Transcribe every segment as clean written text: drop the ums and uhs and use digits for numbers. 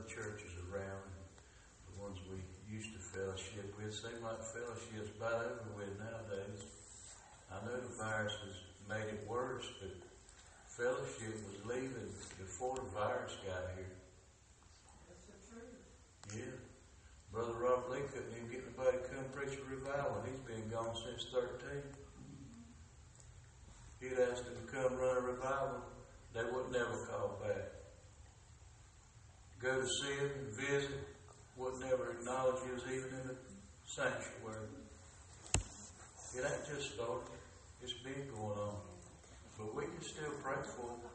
churches around, the ones we used to fellowship with, seem like fellowship's about over with nowadays. I know the virus has made it worse, but fellowship was leaving before the virus got here. That's the truth. Yeah. Brother Robert Lee couldn't even get nobody to come preach a revival. He's been gone since 13. He'd asked them to come run a revival. They would never call back. Go to see him and visit, would never acknowledge he was even in the sanctuary. It ain't just started. It's been going on. But we can still pray for them.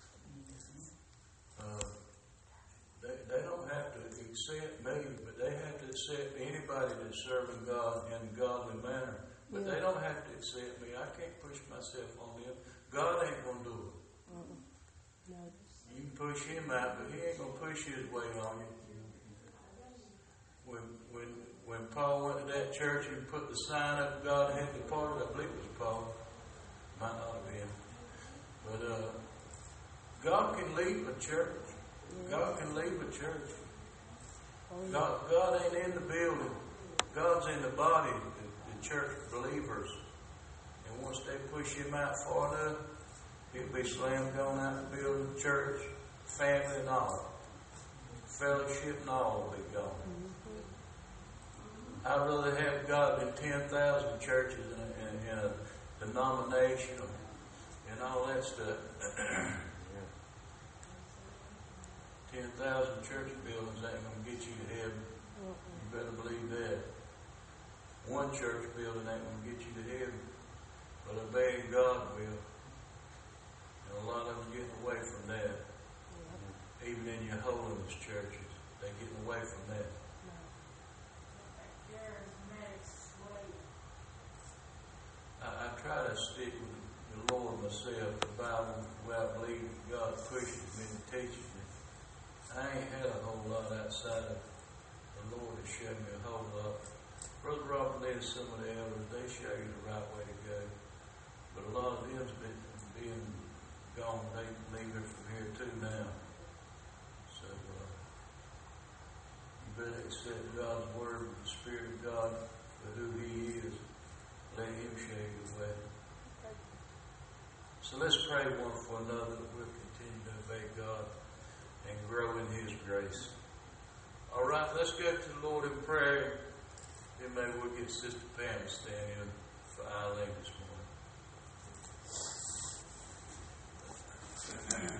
They don't have to accept me, but they have to accept anybody that's serving God in a godly manner. But they don't have to accept me. I can't push myself on them. God ain't going to do it. No. You can push him out, but he ain't going to push his way on you. When Paul went to that church and put the sign up, God had departed, I believe it was Paul. Might not have been. But God can leave a church. God can leave a church. God ain't in the building. God's in the body, the church believers. And once they push him out far enough, he'll be slammed on out the building, church, family and all. Fellowship and all will be gone. I'd rather have God than 10,000 churches in a denomination and all that stuff. 10,000 church buildings ain't going to get you to heaven. You better believe that. One church building ain't going to get you to heaven. But obeying God will. And a lot of them getting away from that. Even in your holiness churches, they're getting away from that. I try to stick with the Lord myself, the Bible, where I believe God pushes me and teaches me. I ain't had a whole lot outside of the Lord to show me a whole lot. Brother Robert Lee and some of the elders, they show you the right way to go. But a lot of them's being gone. They leaving from here too now. So you better accept God's word with the Spirit of God for who he is. Let him show you the way. So let's pray one for another that we'll continue to obey God and grow in his grace. All right, let's go to the Lord in prayer. Then maybe we'll get Sister Pam to stand in for Eileen this morning.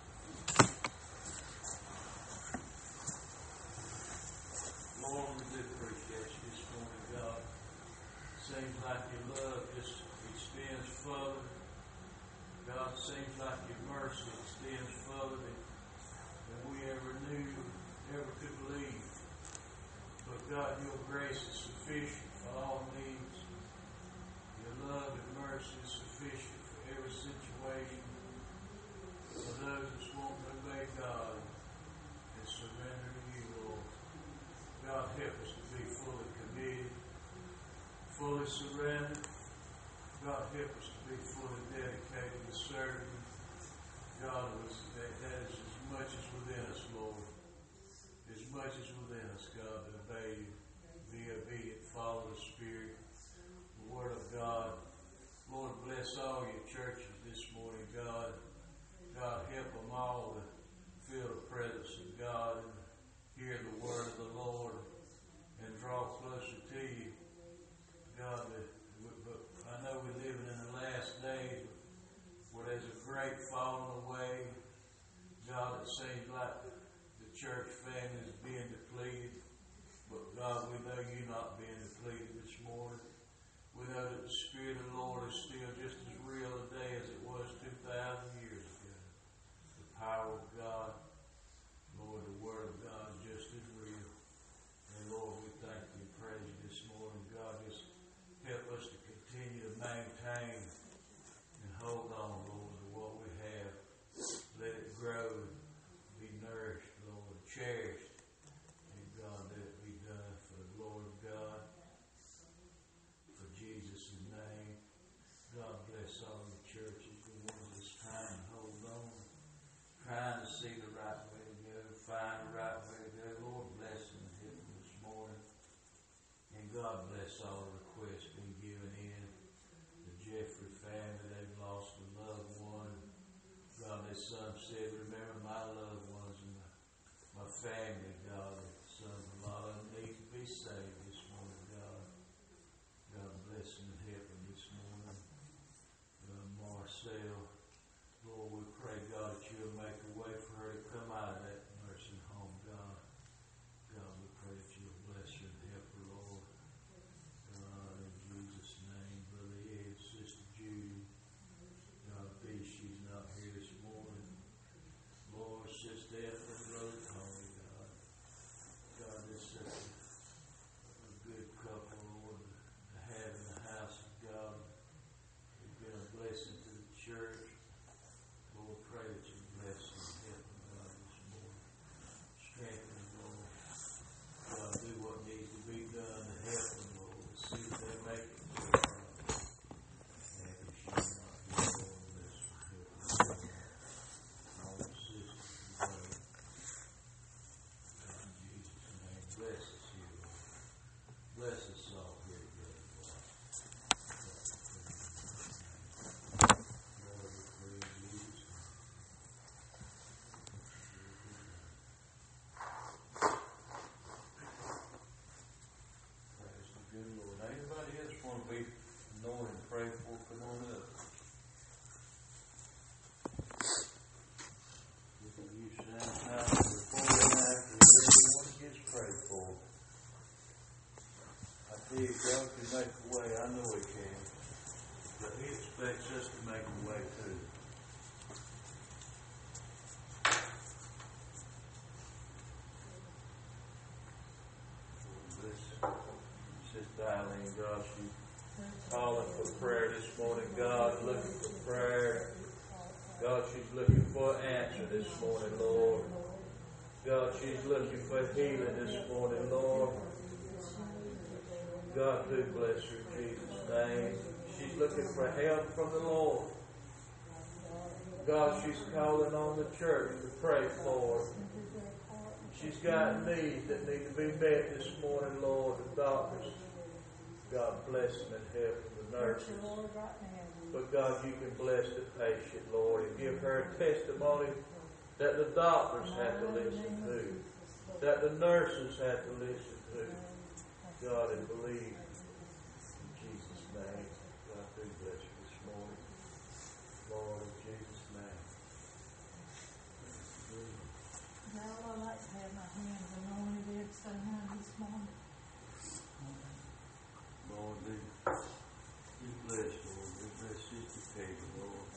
Lord, we do appreciate you this morning, God. Seems like your love just extends further. God, it seems like your mercy extends further than we ever knew, ever could believe. But God, your grace is sufficient for all needs. Your love and mercy is sufficient for every situation. For those that want to obey God and surrender to you, Lord. God, help us to be fully committed, fully surrendered. God, help us to be fully dedicated to serving you. God, that is as much as within us, Lord. As much as within us, God, to obey you, be obedient, follow the Spirit, the Word of God. Lord, bless all your churches this morning, God. God, help them all to feel the presence of God and hear the word of the Lord and draw closer to you. God, but I know we're living in the last days where there's a great falling away. God, it seems like the church family is being depleted. But God, we know you're not being depleted this morning. We know that the Spirit of the Lord is still just as real today as it was 2,000 years ago. The power of God, Lord, the Word of God is just as real. And Lord, we thank you and praise you this morning. God, just help us to continue to maintain and hold on, Lord, to what we have. Let it grow, be nourished, Lord, cherished. And God, let it be done for the glory of God. For Jesus' name. God bless all the churches, the ones that's trying to hold on, trying to see bless all the requests being given in. The Jeffrey family, they've lost a loved one. God, their son said, remember my loved ones and my family, God. Son, a lot of them need to be saved this morning, God. God bless them and help them this morning. Marcel, Lord, we pray, God, that you'll make a way for her to come out of that nursing home, God. God, we pray that you'll bless her and help her, Lord. God, in Jesus' name, Brother Ed, Sister Judy, God, be she's not here this morning. Lord, Sister Ethel, Brother Tony, God. God, this is a good couple, Lord, to have in the house of God. It's been a blessing to the church. Lord, pray that you bless them and help them, God, this morning. Strengthen them, Lord. God, do what needs to be done to help them, Lord. See if they make it to the God. And if she not be, Lord, bless them, help them. All the sisters, God. In Jesus' name, bless us here, Lord. Bless us all here together, Lord. Lord, we pray in Jesus' name. Praise the good Lord. Anybody else want to be known and prayed for? Come on up. We can use sound time before and after everyone gets prayed for. I tell you, God can make a way. I know He can. But He expects us to make a way too. Sister Eileen, God, she's calling for prayer this morning. God, looking for prayer. God, she's looking for an answer this morning, Lord. God, she's looking for healing this morning, Lord. God, do bless her in Jesus' name. She's looking for help from the Lord. God, she's calling on the church to pray for her. She's got needs that need to be met this morning, Lord. The doctors, God bless them and help them, the nurses. But God, you can bless the patient, Lord, and give her a testimony that the doctors have to listen to, that the nurses have to listen to. God, and believe in Jesus' name. God, do bless you this morning. Lord, in Jesus' name. Now I like to have my hands anointed somehow this morning. Lord, do bless, Lord. Do bless Sister Peggy, Lord.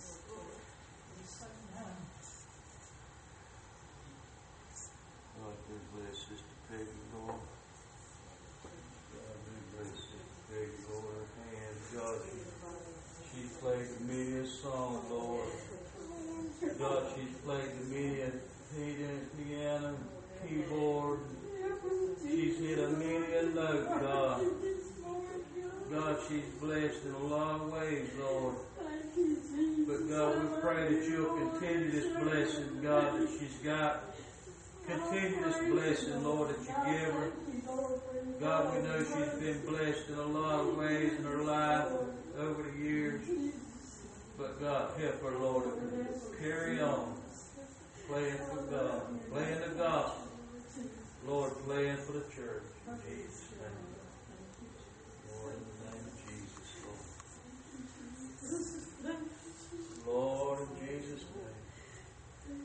God, do bless Sister Peggy, Lord. God, do bless Sister Peggy, Lord. Her hands, God, she played the million song, Lord. God, she's played the million piano, keyboard. She's hit a million notes, God. God, she's blessed in a lot of ways, Lord. But God, we pray that you'll continue this blessing, God, that she's got. Continue this blessing, Lord, that you give her. God, we know she's been blessed in a lot of ways in her life over the years. But God, help her, Lord, to carry on. Playing for God. Playing the gospel. Lord, playing for the church. In Jesus' name. Lord, in the name of Jesus, Lord. Lord, in Jesus' name.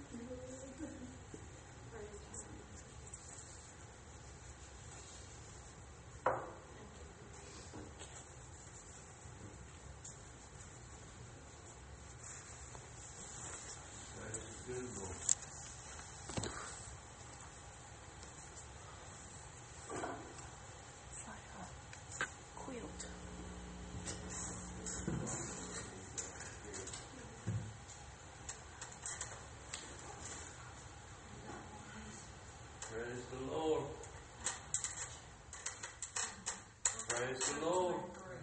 Praise the good Lord. Praise the Lord. Praise the Lord.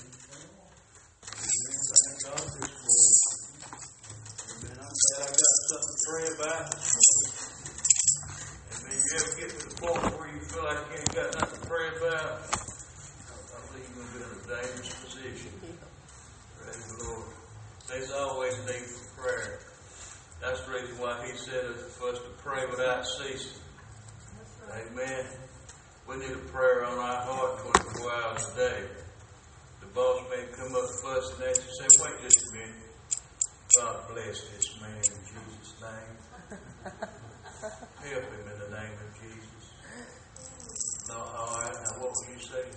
Thank God this morning. Amen. I'm glad I got something to pray about. Amen. You ever get to the point where you feel like you ain't got nothing to pray about? I believe you're going to pray without ceasing. Amen. We need a prayer on our heart 24 hours a day. The boss man come up fussing at you and say, wait just a minute. God bless this man in Jesus' name. Help him in the name of Jesus. No, all right, now what will you say?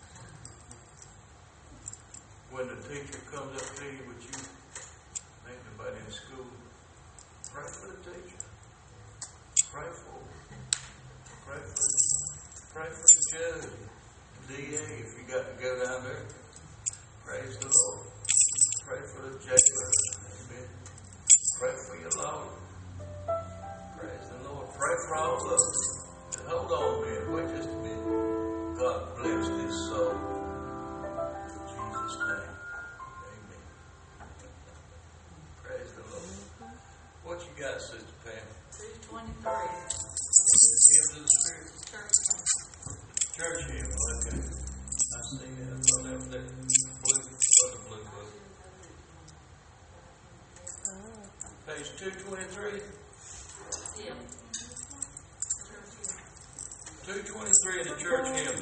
When the teacher comes up to you, would you, ain't nobody in school, pray for the teacher. Pray for him. Pray for the judge, DA, if you got to go down there. Praise the Lord. Pray for the jailer. Amen. Pray for your Lord. Praise the Lord. Pray for all of us. And hold on a minute. Wait just a minute. God bless this soul. In Jesus' name. Amen. Praise the Lord. What you got, Sister Pam? 223. Hymn to the Spirit. Church hymn. Okay. I see that. I thought that was there. Blue. Other blue book. Page 223. Yeah. 223 in the church hymn.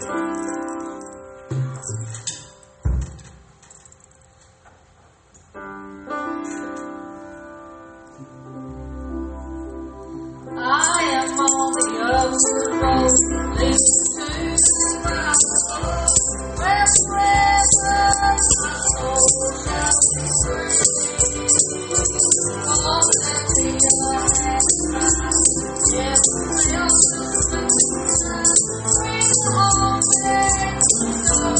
I am on the upward road, leading to my soul, where forever my soul shall be free. All that we are has Christ, yes, will bring all things to God.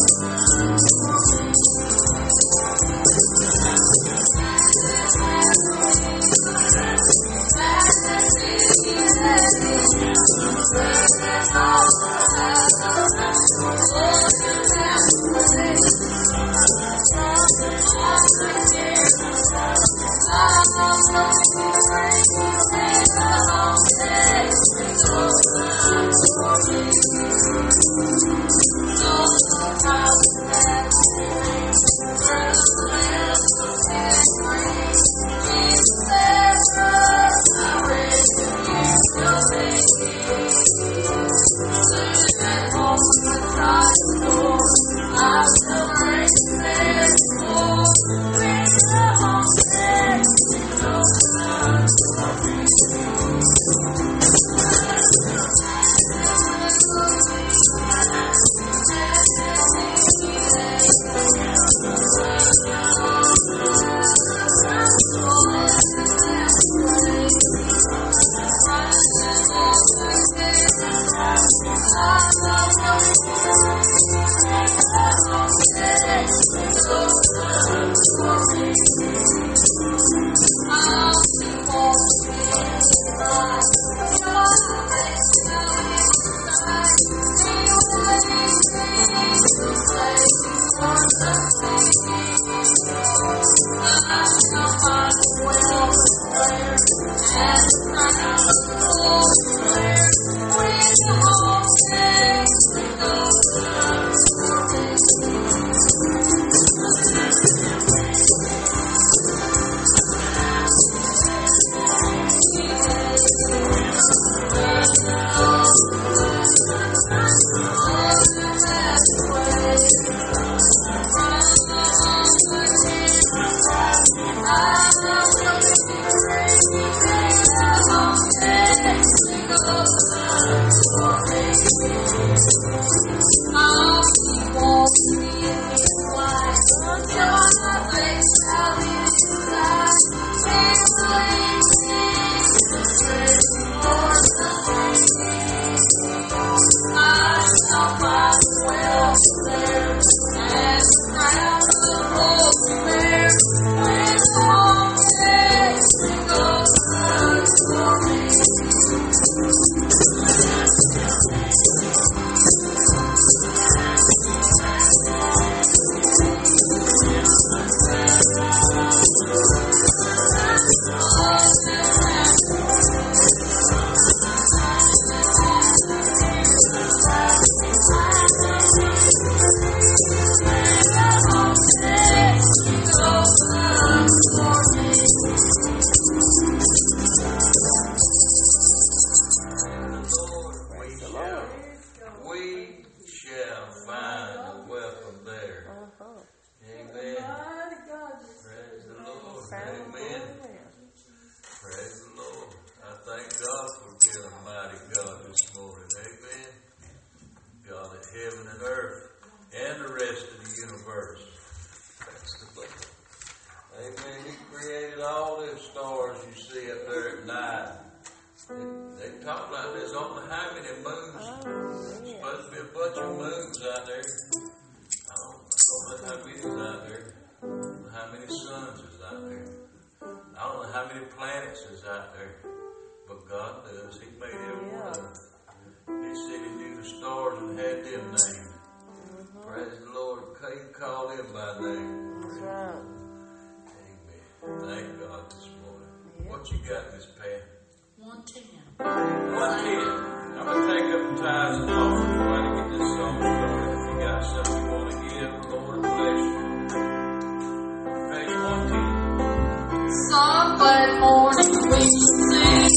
Amen. Praise the Lord. I thank God for being a mighty God this morning. Amen. God of heaven and earth and the rest of the universe. Praise the Lord. Amen. He created all those stars you see up there at night. They talk like there's only how many moons? There's supposed to be a bunch of moons out there. I don't know how many is out there. I don't know how many suns is out there. I don't know how many planets is out there. But God does. He made every one of them. He said He knew the stars and had them named. Praise the Lord. He called them by name. Amen. Thank God this morning. What you got, Miss Pat? 110. 110. I'm going to take up the tithes and offering before I get this song started. If you got something you want to give, the Lord bless you. Page 110. Sunday morning we sing.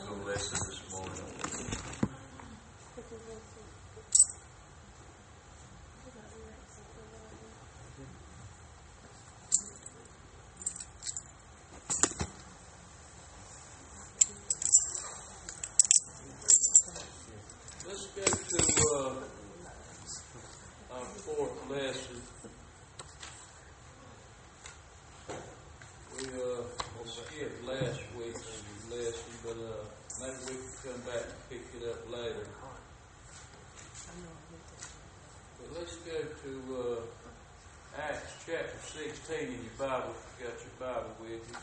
go lesson this morning. Let's go to our fourth lesson. We skipped last week's lesson, but maybe we can come back and pick it up later. But let's go to Acts chapter 16 in your Bible, if you got your Bible with you.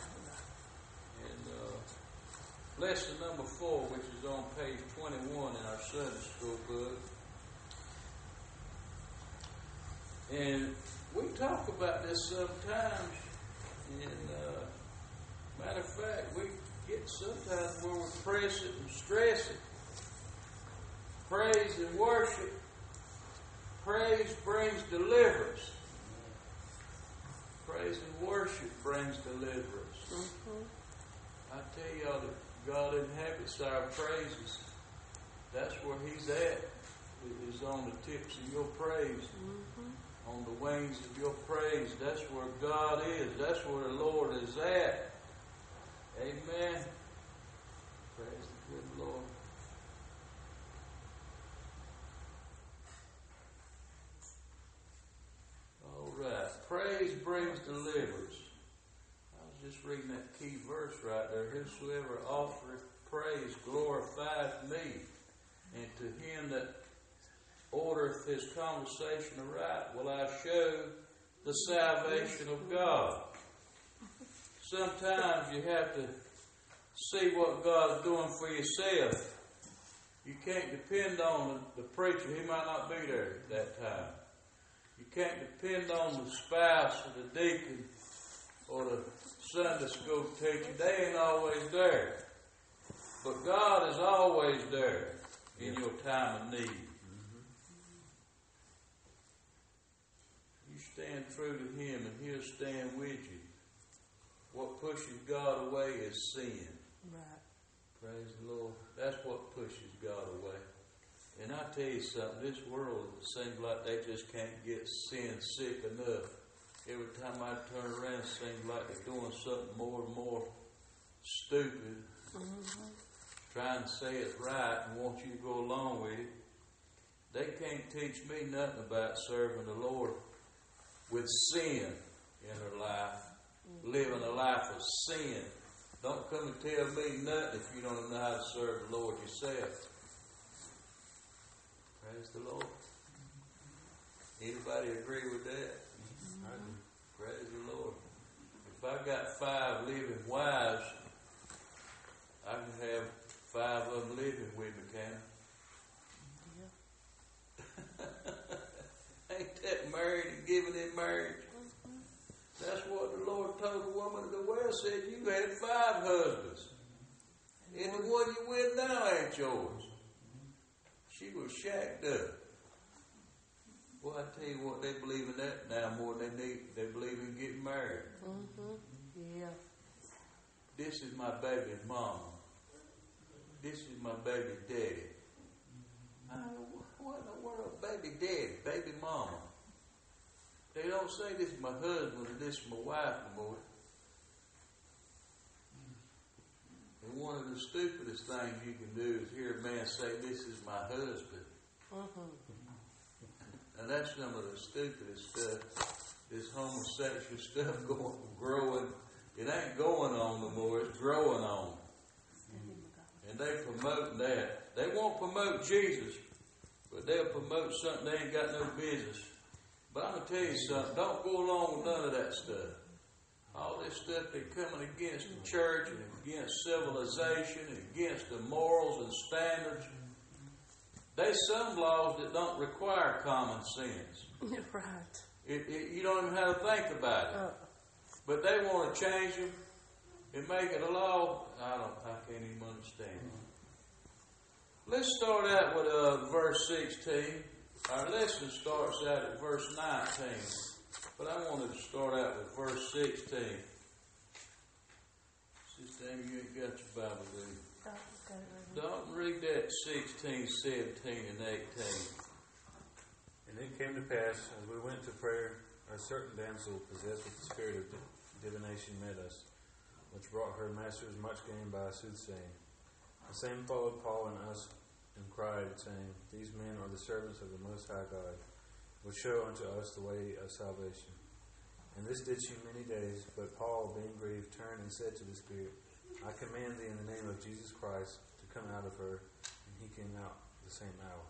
And lesson number 4, which is on page 21 in our Sunday school book. And we talk about this sometimes. And matter of fact, we get sometimes where we press it and stress it. Praise and worship. Praise brings deliverance. Praise and worship brings deliverance. I tell y'all that God inhabits our praises. That's where He's at. It is on the tips of your praise. On the wings of your praise. That's where God is. That's where the Lord is at. Amen. Praise the good Lord. All right. Praise brings deliverance. I was just reading that key verse right there. Whosoever offereth praise glorifieth me, and to him that ordereth his conversation aright will I show the salvation of God. Sometimes you have to see what God's doing for yourself. You can't depend on the preacher. He might not be there at that time. You can't depend on the spouse or the deacon or the Sunday school teacher. They ain't always there. But God is always there in your time of need. Stand true to Him and He'll stand with you. What pushes God away is sin. Right. Praise the Lord. That's what pushes God away. And I tell you something, this world seems like they just can't get sin sick enough. Every time I turn around, it seems like they're doing something more and more stupid. Trying to say it right and want you to go along with it. They can't teach me nothing about serving the Lord with sin in her life, living a life of sin. Don't come and tell me nothing if you don't know how to serve the Lord yourself. Praise the Lord. Anybody agree with that? Praise the Lord. If I got 5 living wives, I can have 5 of them living with me, can I? Ain't that married and giving in marriage? That's what the Lord told the woman at the well. Said, you had 5 husbands. And the one you with now ain't yours. She was shacked up. Well, I tell you what, they believe in that now more than they believe in getting married. Yeah. This is my baby's mama. This is my baby daddy. What in the world? Baby daddy, baby mama. They don't say this is my husband or this is my wife anymore. And one of the stupidest things you can do is hear a man say, this is my husband. And that's some of the stupidest stuff. This homosexual stuff growing. It ain't going on no more. It's growing on. And they promoting that. They won't promote Jesus, but they'll promote something they ain't got no business. But I'm going to tell you something. Don't go along with none of that stuff. All this stuff they're coming against the church and against civilization and against the morals and standards. There's some laws that don't require common sense. Right. You don't even have to think about it. But they want to change them and make it a law. I can't even understand it. Let's start out with verse 16. Our lesson starts out at verse 19. But I wanted to start out with verse 16. Sister Amy, you ain't got your Bible, do you? Okay. Don't read that 16, 17, and 18. And it came to pass, as we went to prayer, a certain damsel possessed with the spirit of divination met us, which brought her masters much gain by soothsaying. The same followed Paul and us, and cried, saying, These men are the servants of the Most High God, which show unto us the way of salvation. And this did she many days, but Paul, being grieved, turned and said to the spirit, I command thee in the name of Jesus Christ to come out of her. And he came out the same hour.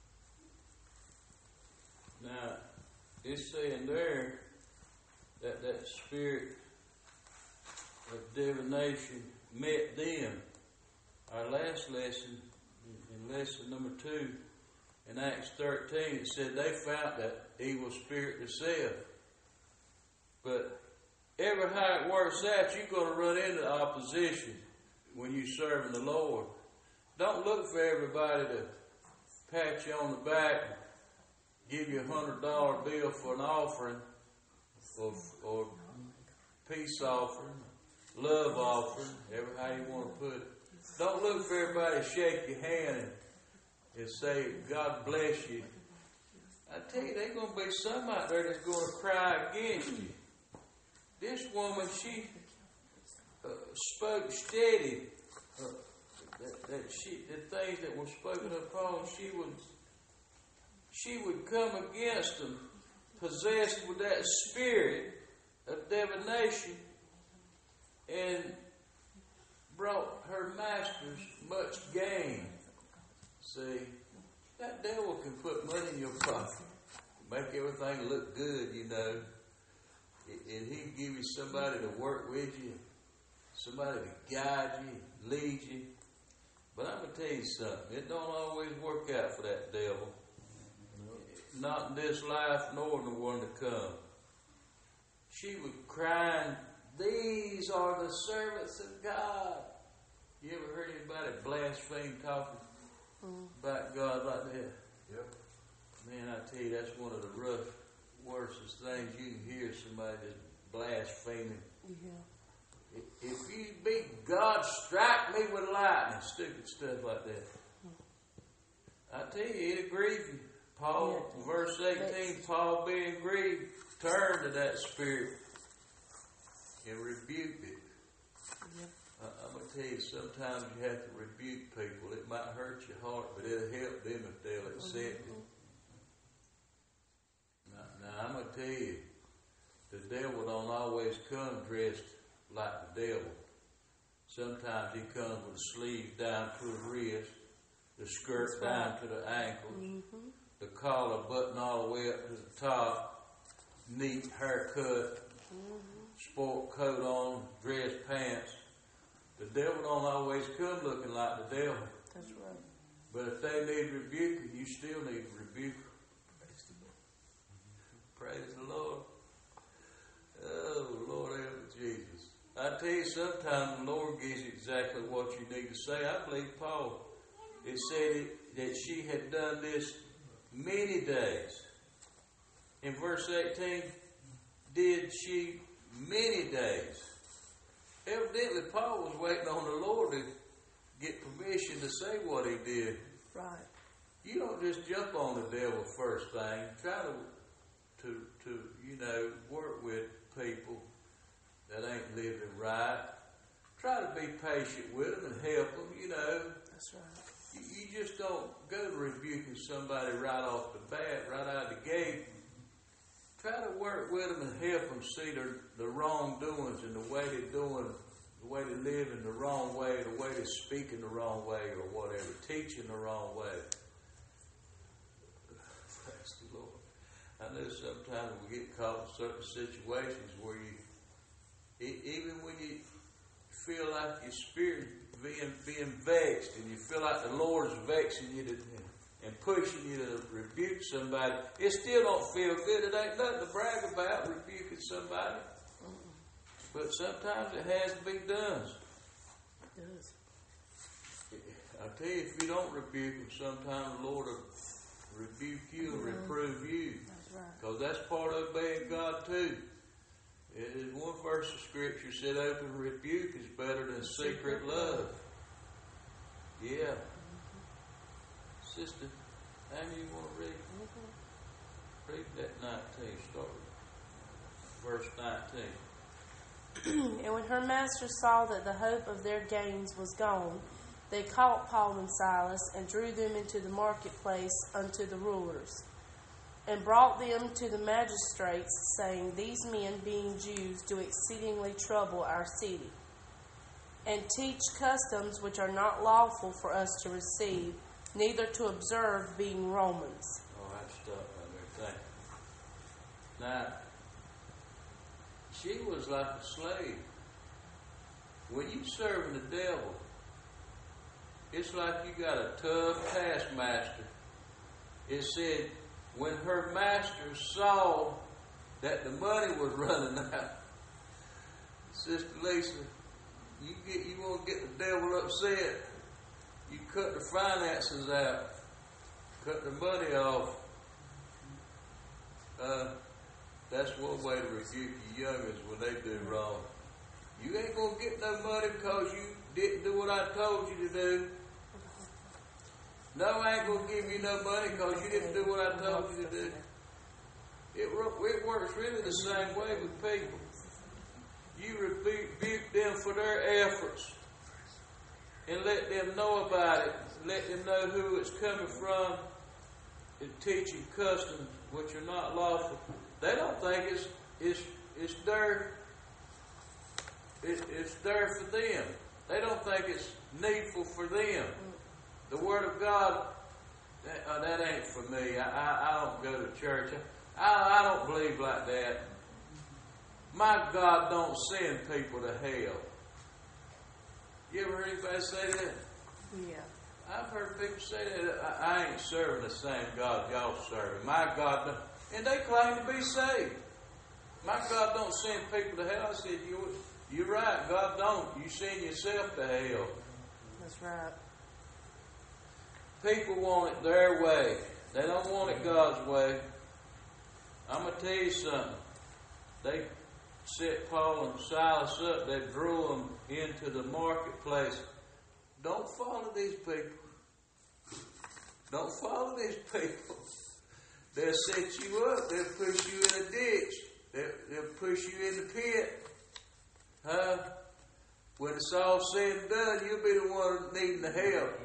Now, it's saying there that that spirit of divination met them. Our last lesson, in lesson number 2, in Acts 13, it said they found that evil spirit themselves. But ever how it works out, you're going to run into opposition when you're serving the Lord. Don't look for everybody to pat you on the back, give you $100 bill for an offering, or peace offering, love offering, ever how you want to put it. Don't look for everybody to shake your hand and say, God bless you. I tell you, there's going to be some out there that's going to cry against you. This woman, she spoke steady. The things that were spoken upon, she would come against them, possessed with that spirit of divination, and brought her masters much gain. See, that devil can put money in your pocket, make everything look good, you know. And he can give you somebody to work with you, somebody to guide you, lead you. But I'm going to tell you something. It don't always work out for that devil. Not in this life nor in the one to come. She was crying, these are the servants of God. You ever heard anybody blaspheme talking about God like that? Yep. Man, I tell you, that's one of the worstest things you can hear, somebody that's blaspheming. Yeah. If you be God, strike me with lightning, stupid stuff like that. I tell you, it'll grieve you. Paul, verse 18, Paul being grieved, turned to that spirit and rebuked it. Yeah. I'm going to tell you, sometimes you have to rebuke people. It might hurt your heart, but it'll help them if they'll accept it. Now, I'm going to tell you, the devil don't always come dressed like the devil. Sometimes he comes with the sleeves down to the wrist, the skirt down to the ankles, the collar buttoned all the way up to the top, neat haircut, sport coat on, dress pants. The devil don't always come looking like the devil. That's right. But if they need rebuking, you still need to rebuke them. Praise the Lord. Oh, Lord help Jesus. I tell you, sometimes the Lord gives you exactly what you need to say. I believe Paul, it said that she had done this many days. In verse 18, did she many days? Evidently, Paul was waiting on the Lord to get permission to say what he did. Right. You don't just jump on the devil first thing. Try to work with people that ain't living right. Try to be patient with them and help them, That's right. You just don't go to rebuking somebody right off the bat, right out of the gate. Try to work with them and help them see the wrongdoings and the way they're doing, the way they live in the wrong way, the way they're speaking the wrong way or whatever, teaching the wrong way. Praise the Lord. I know sometimes we get caught in certain situations where even when you feel like your spirit being vexed and you feel like the Lord is vexing you and pushing you to rebuke somebody, it still don't feel good. It ain't nothing to brag about, rebuking somebody. But sometimes it has to be done. It does. I tell you, if you don't rebuke them, sometimes the Lord will rebuke you and reprove you. That's right. Because that's part of obeying God too. One verse of Scripture said, open rebuke is better than secret love. Yeah. Sister, Amy, you want to read? Read that 19, start with verse 19. And when her masters saw that the hope of their gains was gone, they caught Paul and Silas and drew them into the marketplace unto the rulers, and brought them to the magistrates, saying, These men, being Jews, do exceedingly trouble our city, and teach customs which are not lawful for us to receive, neither to observe, being Romans. Oh, that's stuff right there. Thank you. Now, she was like a slave. When you serving the devil, it's like you got a tough taskmaster. It said, when her master saw that the money was running out, Sister Lisa, you won't get the devil upset. You cut the finances out, cut the money off. That's one way to rebuke your youngins when they do wrong. You ain't gonna get no money because you didn't do what I told you to do. No, I ain't gonna give you no money because you didn't do what I told you to do. It works really the same way with people. You rebuke them for their efforts and let them know about it. Let them know who it's coming from and teaching customs which are not lawful. They don't think it's there for them. They don't think it's needful for them. The Word of God, that ain't for me. I don't go to church. I don't believe like that. My God don't send people to hell. You ever heard anybody say that? Yeah. I've heard people say that. I ain't serving the same God y'all serving. My God don't. And they claim to be saved. My God don't send people to hell. I said, you're right. God don't. You send yourself to hell. That's right. People want it their way. They don't want it God's way. I'm going to tell you something. They set Paul and Silas up. They drew them into the marketplace. Don't follow these people. Don't follow these people. They'll set you up. They'll push you in a ditch. They'll push you in the pit. When it's all said and done, you'll be the one needing the help.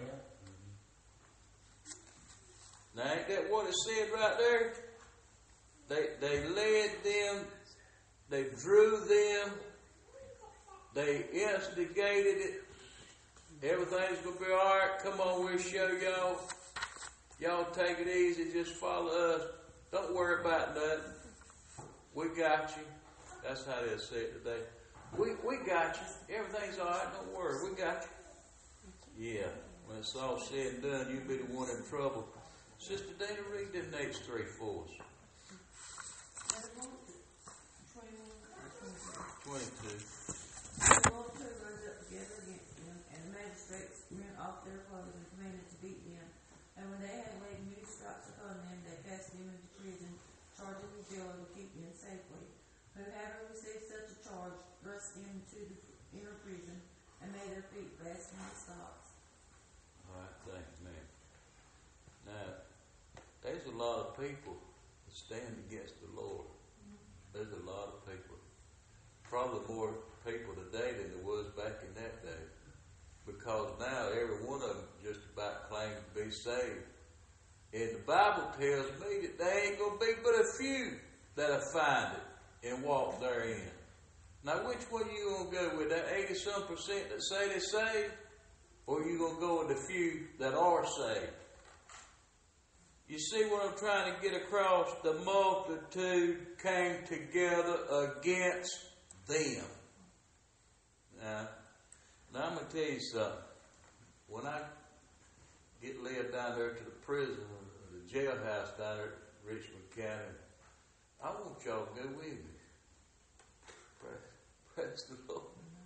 Now, ain't that what it said right there? They led them. They drew them. They instigated it. Everything's going to be all right. Come on, we'll show y'all. Y'all take it easy. Just follow us. Don't worry about nothing. We got you. That's how they'll say it today. We got you. Everything's all right. Don't worry. We got you. Yeah. When it's all said and done, you'll be the one in trouble. Sister Dana, read them next 3 for us. 22. All two rose up together against them, and the magistrates rent off their clothes and commanded to beat them. And when they had laid new stripes upon them, they cast them into prison, charging the jailer to keep them safely. Who, having received such a charge, thrust them into the inner prison, and made their feet fast in the stocks. All right, thanks, man. Now, there's a lot of people that stand against the Lord. There's a lot of people. Probably more people today than there was back in that day. Because now every one of them just about claims to be saved. And the Bible tells me that there ain't going to be but a few that'll find it and walk therein. Now, which one are you going to go with? That 80-some% that say they're saved? Or are you going to go with the few that are saved? You see what I'm trying to get across? The multitude came together against them. Now I'm going to tell you something. When I get led down there to the prison or the jailhouse down there at Richmond County, I want y'all to go with me. Praise the Lord.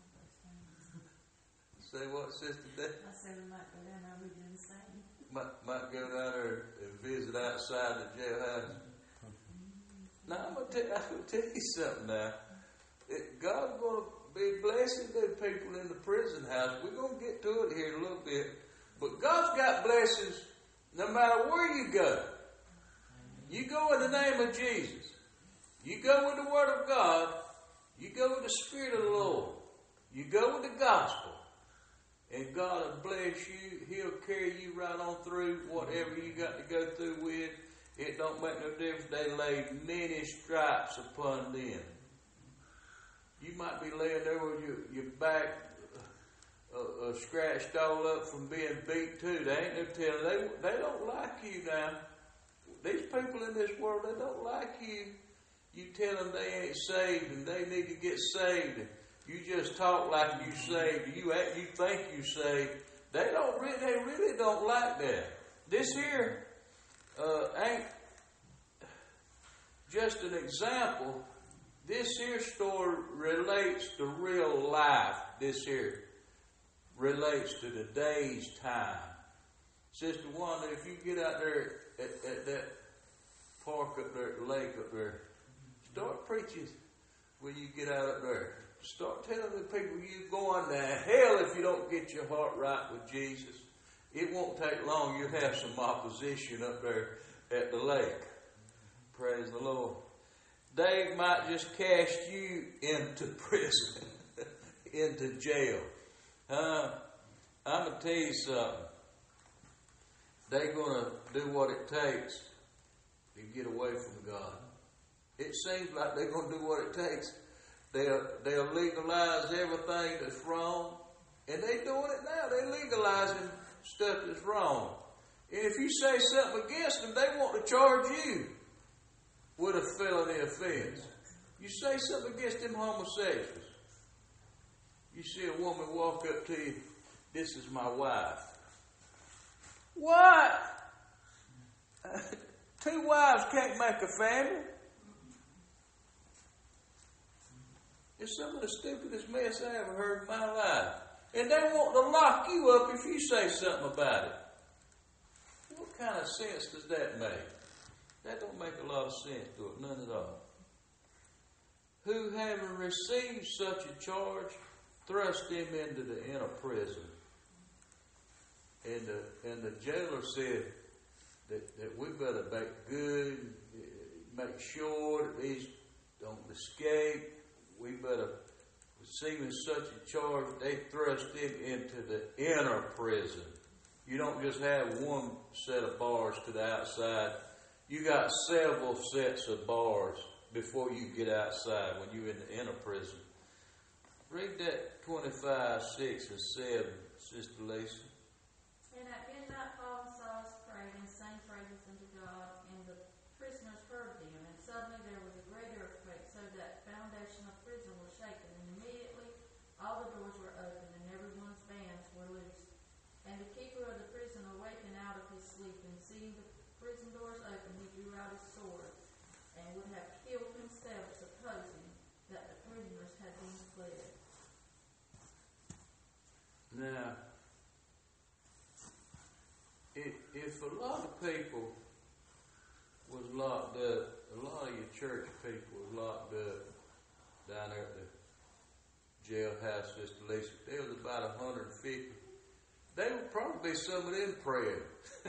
Say what, Sister Dave? I said we might go down there, we do the same. Might go down there and visit outside the jailhouse. Now I'm gonna tell you something now. God's gonna be blessing the people in the prison house. We're gonna get to it here in a little bit. But God's got blessings no matter where you go. You go in the name of Jesus. You go with the Word of God. You go with the Spirit of the Lord. You go with the gospel. And God will bless you. He'll carry you right on through whatever you got to go through with. It don't make no difference. They laid many stripes upon them. You might be laying there with your back scratched all up from being beat too. They ain't no telling. They don't like you now. These people in this world, they don't like you. You tell them they ain't saved and they need to get saved. You just talk like you saved. You think you saved. They really don't like that. This here ain't just an example. This here story relates to real life. This here relates to today's time. Sister Wanda, if you get out there at that park up there, at the lake up there, start preaching when you get out up there. Start telling the people you're going to hell if you don't get your heart right with Jesus. It won't take long. You'll have some opposition up there at the lake. Praise the Lord. They might just cast you into prison, into jail. I'm going to tell you something. They're going to do what it takes to get away from God. It seems like they're going to do what it takes. They'll legalize everything that's wrong. And they're doing it now. They're legalizing stuff that's wrong. And if you say something against them, they want to charge you with a felony offense. You say something against them homosexuals. You see a woman walk up to you, this is my wife. What? 2 wives can't make a family. It's some of the stupidest mess I ever heard in my life. And they want to lock you up if you say something about it. What kind of sense does that make? That don't make a lot of sense to it, none at all. Who, having received such a charge, thrust him into the inner prison. And the jailer said that we better make good, make sure that these don't escape. We better, receiving such a charge, they thrust him into the inner prison. You don't just have one set of bars to the outside. You got several sets of bars before you get outside when you're in the inner prison. Read that 25:6 and 7, Sister Lisa. And at midnight Paul and Silas prayed and sang praises unto God, and the prisoners heard them. And suddenly there was a great earthquake, so that the foundation of the prison was shaken. And immediately all the doors were opened, and everyone's bands were loosed. And the keeper of the prison awakened out of his sleep, and seeing the prison doors open, he drew out his sword, and would have killed himself, supposing that the prisoners had been fled. Now, if a lot of people was locked up, a lot of your church people was locked up down there at the jailhouse, Sister Lisa, there was about 150. They would probably be some of them praying.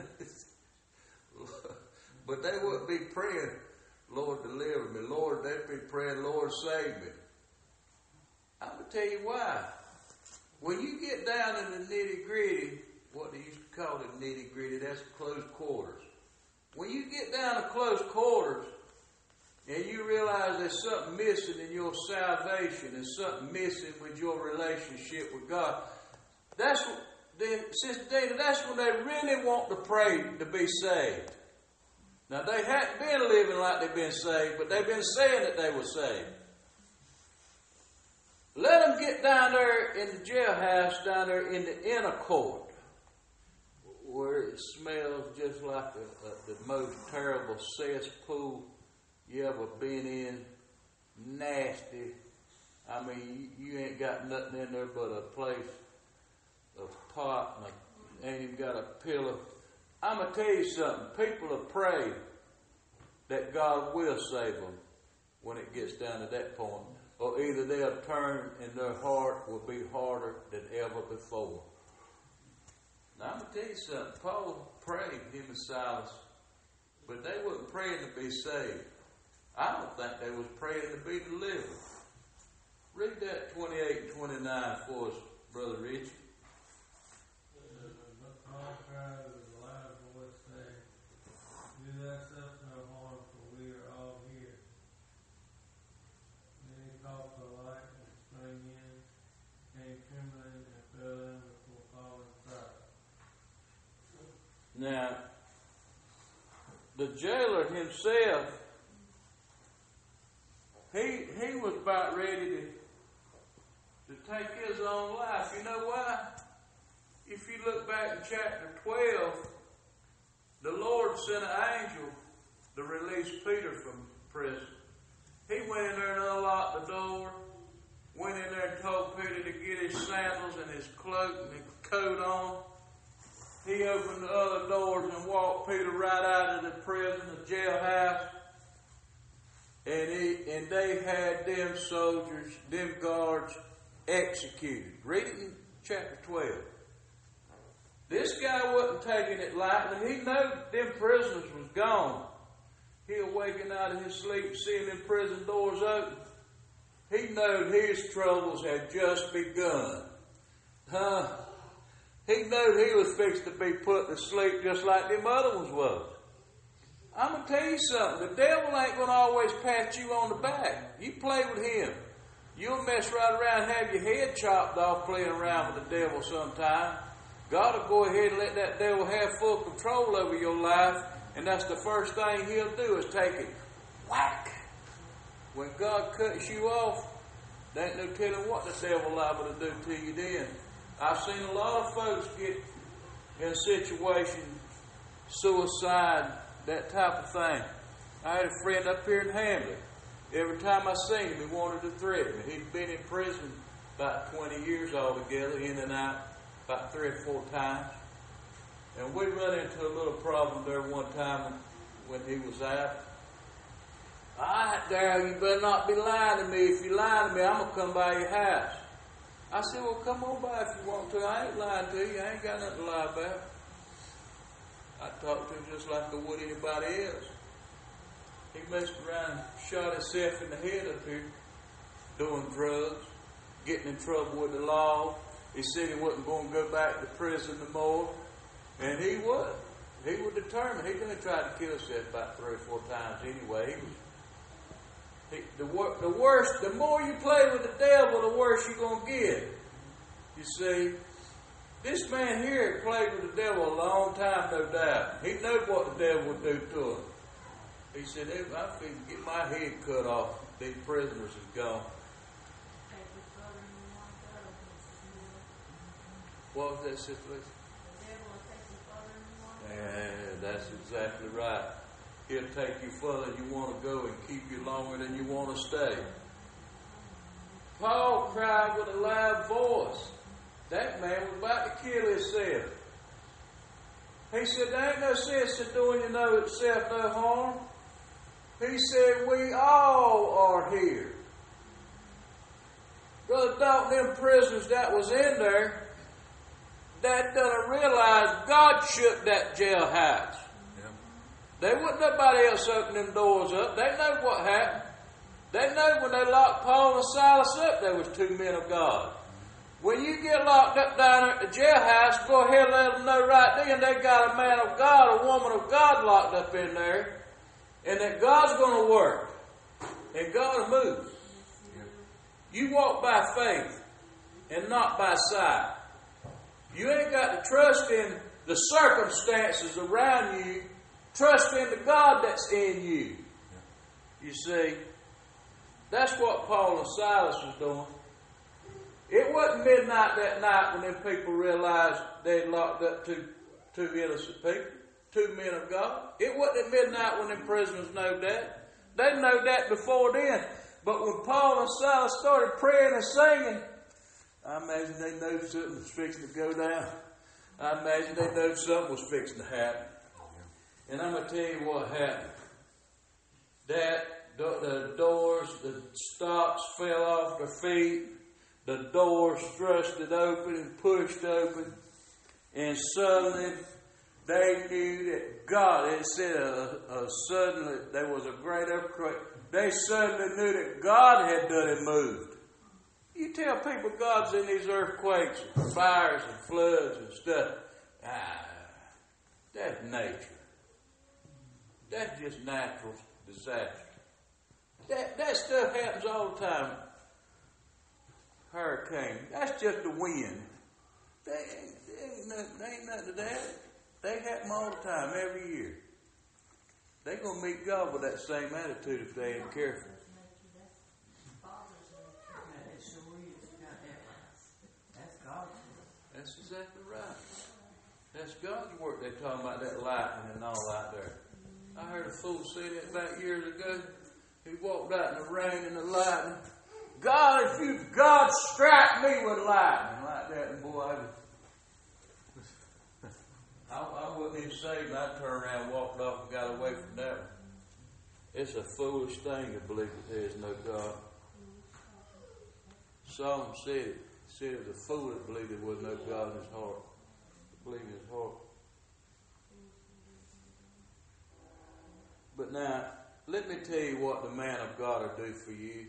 But they wouldn't be praying, Lord, deliver me. Lord, they'd be praying, Lord, save me. I'm going to tell you why. When you get down in the nitty-gritty, what they used to call it nitty-gritty, that's close quarters. When you get down to close quarters and you realize there's something missing in your salvation, there's something missing with your relationship with God, that's Sister Dana, that's when they really want to pray to be saved. Now, they hadn't been living like they've been saved, but they've been saying that they were saved. Let them get down there in the jailhouse, down there in the inner court, where it smells just like the most terrible cesspool you ever been in. Nasty. I mean, you ain't got nothing in there but a place of pot, and ain't even got a pillow. I'm going to tell you something. People are praying that God will save them when it gets down to that point. Or either they'll turn and their heart will be harder than ever before. I'm going to tell you something. Paul prayed, him and Silas, but they wasn't praying to be saved. I don't think they was praying to be delivered. Read that 28 and 29 for us, Brother Richie. But Paul cried with a loud voice, saying, Do thyself no harm, for we are all here. Then he called for a light and sprang in, came trembling, and fell down before Paul and Silas. Now, the jailer himself, he was about ready to take his own life. You know why? If you look back in chapter 12, the Lord sent an angel to release Peter from prison. He went in there and unlocked the door, went in there and told Peter to get his sandals and his cloak and his coat on. He opened the other doors and walked Peter right out of the prison, the jailhouse. And they had them soldiers, them guards, executed. Read it in chapter 12. This guy wasn't taking it lightly. He knew them prisoners was gone. He awakened out of his sleep, seeing them prison doors open. He knew his troubles had just begun. He knew he was fixed to be put to sleep just like them other ones was. I'm going to tell you something. The devil ain't going to always pat you on the back. You play with him. You'll mess right around and have your head chopped off playing around with the devil sometime. God will go ahead and let that devil have full control over your life, and that's the first thing he'll do is take it. Whack! When God cuts you off, there ain't no telling what the devil liable to do to you then. I've seen a lot of folks get in a situation, suicide, that type of thing. I had a friend up here in Hamlet. Every time I seen him, he wanted to threaten me. He'd been in prison about 20 years altogether, in and out about 3 or 4 times. And we run into a little problem there one time when he was out. All right, Darryl, you better not be lying to me. If you lie to me, I'm going to come by your house. I said, well, come on by if you want to. I ain't lying to you. I ain't got nothing to lie about. I talked to him just like I would anybody else. He messed around and shot himself in the head up here, doing drugs, getting in trouble with the law. He said he wasn't going to go back to prison no more. And he was. He was determined. He done tried to kill himself about 3 or 4 times anyway. The worse, the more you play with the devil, the worse you're going to get. You see, this man here had played with the devil a long time, no doubt. He knew what the devil would do to him. He said, if I can get my head cut off, these prisoners is gone. What was that situation? Yeah, that's exactly right. He'll take you further than you want to go and keep you longer than you want to stay. Paul cried with a loud voice. That man was about to kill himself. He said, there ain't no sense in doing yourself no harm. He said, we all are here. Brother Dalton, them prisoners that was in there, that done realize God shook that jailhouse. They wouldn't nobody else open them doors up. They know what happened. They know when they locked Paul and Silas up, there was 2 men of God. When you get locked up down at the jailhouse, go ahead and let them know right then they got a man of God, a woman of God locked up in there, and that God's going to work, and God will move. You walk by faith and not by sight. You ain't got to trust in the circumstances around you. Trust in the God that's in you. You see, that's what Paul and Silas was doing. It wasn't midnight that night when them people realized they'd locked up two innocent people, 2 men of God. It wasn't at midnight when them prisoners knowed that. They knowed that before then. But when Paul and Silas started praying and singing, I imagine they knew something was fixing to go down. I imagine they knew something was fixing to happen. And I'm going to tell you what happened. The doors, the stocks fell off their feet. The doors thrusted open and pushed open. And suddenly they knew that God, it said suddenly there was a great earthquake. They suddenly knew that God had done and moved. You tell people God's in these earthquakes and fires and floods and stuff. That's nature. That's just natural disaster. That stuff happens all the time. Hurricane. That's just the wind. They ain't nothing to that. They happen all the time, every year. They're going to meet God with that same attitude if they ain't careful. It sure is. You got that right. That's God's work. That's exactly right. That's God's work. They're talking about that lightning and all out there. I heard a fool say that about years ago. He walked out in the rain and the lightning. God strike me with lightning like that, and boy, I wouldn't even save him. I turned around, walked off, and got away from that one. It's a foolish thing to believe that there is no God. Solomon said it. He said it was a fool that believed there was no God in his heart. Believe in his heart. But now, let me tell you what the man of God will do for you.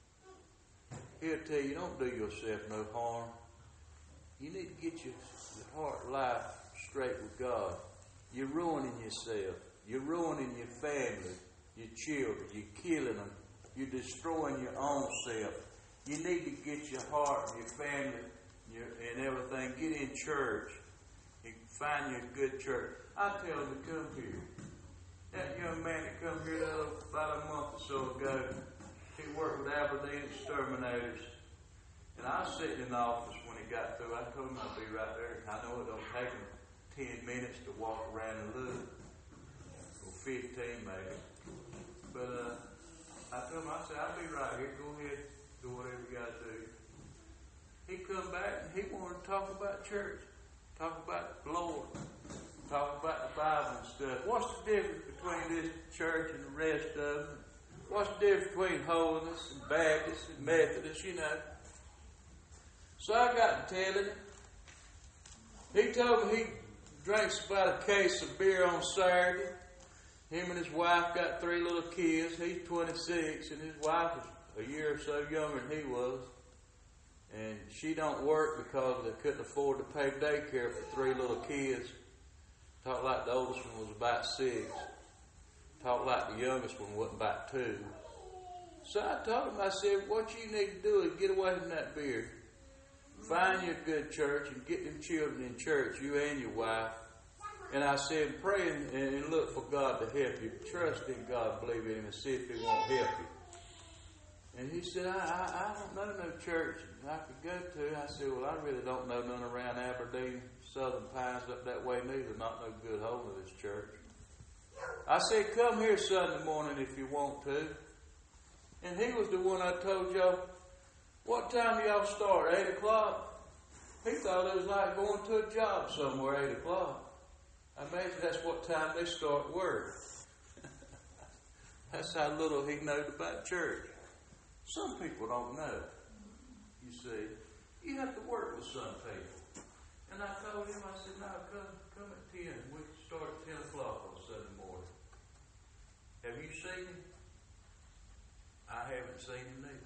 He'll tell you, don't do yourself no harm. You need to get your heart life straight with God. You're ruining yourself. You're ruining your family, your children. You're killing them. You're destroying your own self. You need to get your heart and your family and everything. Get in church. And find you a good church. I tell them to come here. That young man that come here about a month or so ago, he worked with Aberdeen Exterminators. And I was sitting in the office when he got through. I told him I'd be right there. I know it don't take him 10 minutes to walk around and look. Or 15 maybe. But I told him, I said, I'll be right here. Go ahead, do whatever you got to do. He come back and he wanted to talk about church. Talk about the Lord. Talk about the Bible and stuff. What's the difference between this church and the rest of them? What's the difference between Holiness and Baptist and Methodist, you know? So I got to telling him. He told me he drinks about a case of beer on Saturday. Him and his wife got 3 little kids. He's 26 and his wife was a year or so younger than he was. And she don't work because they couldn't afford to pay daycare for 3 little kids. Talk like the oldest one was about 6. Talk like the youngest one wasn't about 2. So I told him, I said, what you need to do is get away from that beer. Find you a good church and get them children in church, you and your wife. And I said, pray and look for God to help you. Trust in God, believe in Him, and see if He won't help you. And he said, I don't know no church I could go to. I said, well, I really don't know none around Aberdeen, Southern Pines, up that way neither. Not no good Holiness church. I said, come here Sunday morning if you want to. And he was the one I told y'all, what time y'all start? 8 o'clock? He thought it was like going to a job somewhere, 8 o'clock. I imagine that's what time they start work. That's how little he knows about church. Some people don't know. You see, you have to work with some people. And I told him, I said, no, come at 10. We start at 10 o'clock on Sunday morning. Have you seen him? I haven't seen him neither.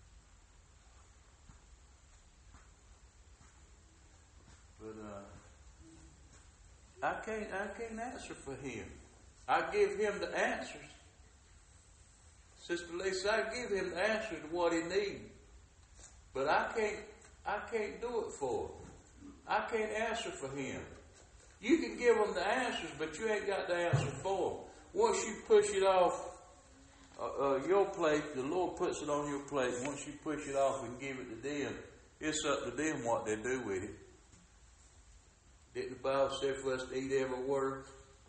But I can't answer for him. I give him the answers. Sister Lisa, I give him the answer to what he needs. But I can't do it for him. I can't answer for him. You can give him the answers, but you ain't got the answer for him. Once you push it off your plate, the Lord puts it on your plate. Once you push it off and give it to them, it's up to them what they do with it. Didn't the Bible say for us to eat every word?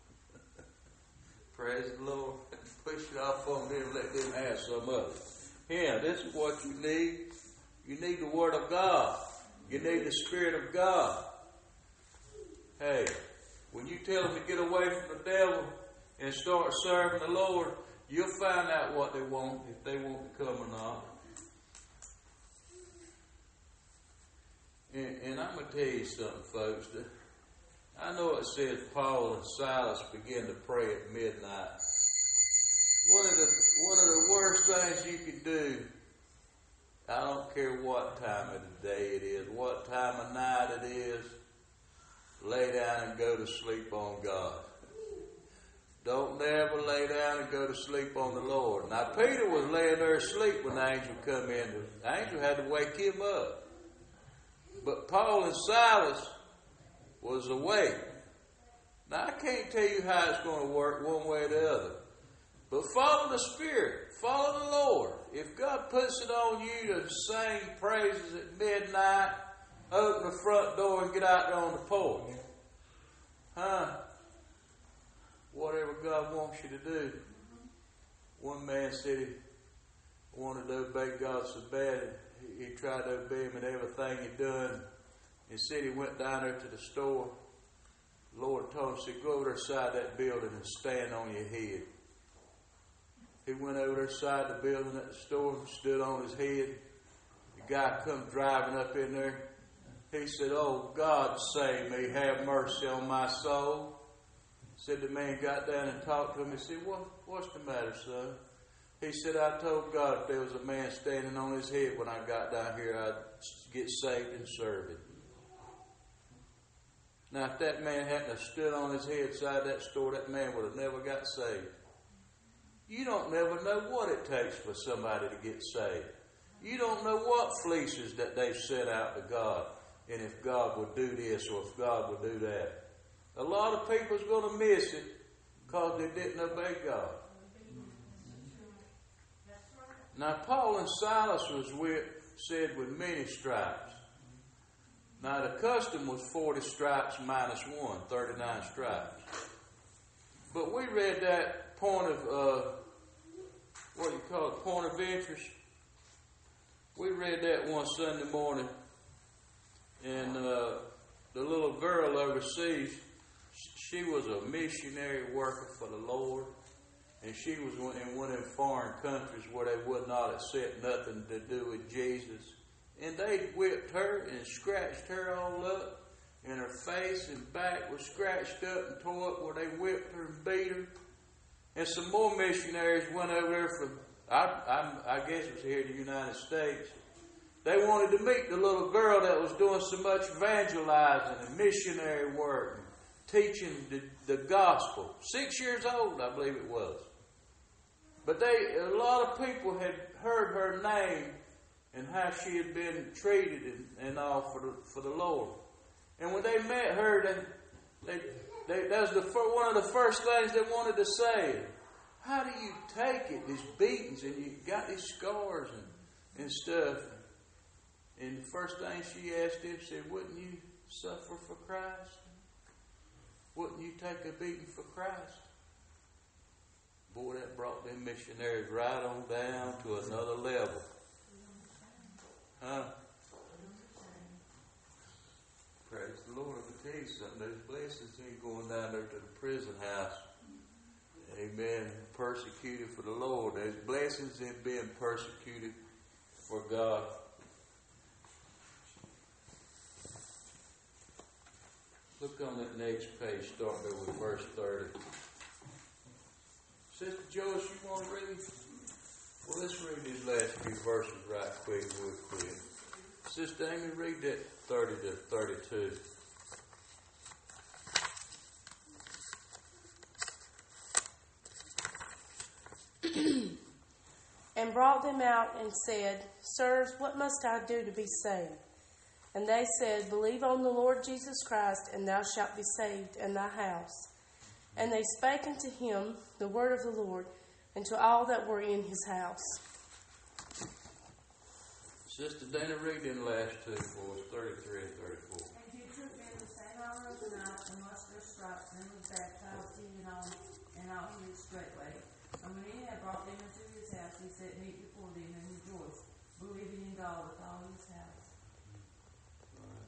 Praise the Lord. Push it off on them, let them have some of it. Yeah, this is what you need. You need the Word of God. You need the Spirit of God. Hey, when you tell them to get away from the devil and start serving the Lord, you'll find out what they want, if they want to come or not. And I'm going to tell you something, folks. I know it says Paul and Silas began to pray at midnight. One of the worst things you could do, I don't care what time of the day it is, what time of night it is, lay down and go to sleep on God. Don't never lay down and go to sleep on the Lord. Now, Peter was laying there asleep when the angel come in. The angel had to wake him up. But Paul and Silas was awake. Now, I can't tell you how it's going to work one way or the other. But follow the Spirit. Follow the Lord. If God puts it on you to sing praises at midnight, open the front door and get out there on the porch. Whatever God wants you to do. One man said he wanted to obey God so bad, he tried to obey Him in everything he done. He said he went down there to the store. The Lord told him, said, go over there side that building and stand on your head. He went over there side the building at the store and stood on his head. The guy come driving up in there. He said, oh, God save me, have mercy on my soul. Said the man got down and talked to him. He said, what's the matter, son? He said, I told God if there was a man standing on his head when I got down here, I'd get saved and serve Him. Now, if that man hadn't have stood on his head side that store, that man would have never got saved. You don't never know what it takes for somebody to get saved. You don't know what fleeces that they've set out to God, and if God would do this or if God would do that. A lot of people's going to miss it because they didn't obey God. Now, Paul and Silas was said with many stripes. Now, the custom was 40 stripes minus 1, 39 stripes. But we read that point of, point of interest. We read that one Sunday morning, and the little girl overseas, she was a missionary worker for the Lord, and she was in one of them foreign countries where they would not accept nothing to do with Jesus. And they whipped her and scratched her all up, and her face and back was scratched up and tore up where they whipped her and beat her. And some more missionaries went over there from, I guess it was here in the United States. They wanted to meet the little girl that was doing so much evangelizing and missionary work, teaching the gospel. 6 years old, I believe it was. But a lot of people had heard her name and how she had been treated and all for the Lord. And when they met her, that was one of the first things they wanted to say. How do you take it, these beatings, and you got these scars and stuff? And the first thing she asked him, said, wouldn't you suffer for Christ? Wouldn't you take a beating for Christ? Boy, that brought them missionaries right on down to another level. Praise the Lord. I'll tell you something. Those blessings ain't going down there to the prison house. Amen. Persecuted for the Lord. Those blessings in being persecuted for God. Look on that next page, start there with verse 30. Sister Joyce, you want to read? Well, let's read these last few verses right quick, real quick. Sister Amy, read that 30 to 32. And brought them out and said, Sirs, what must I do to be saved? And they said, Believe on the Lord Jesus Christ, and thou shalt be saved, and thy house. And they spake unto him the word of the Lord, and to all that were in his house. Sister Dana, read in the last two for us, 33 and 34. And he took them the same hour of the night, and washed their stripes, and was baptized, he and all his straightway. And when he had brought them into his house, he set meat before them, and rejoiced, believing in God with all his house. All right,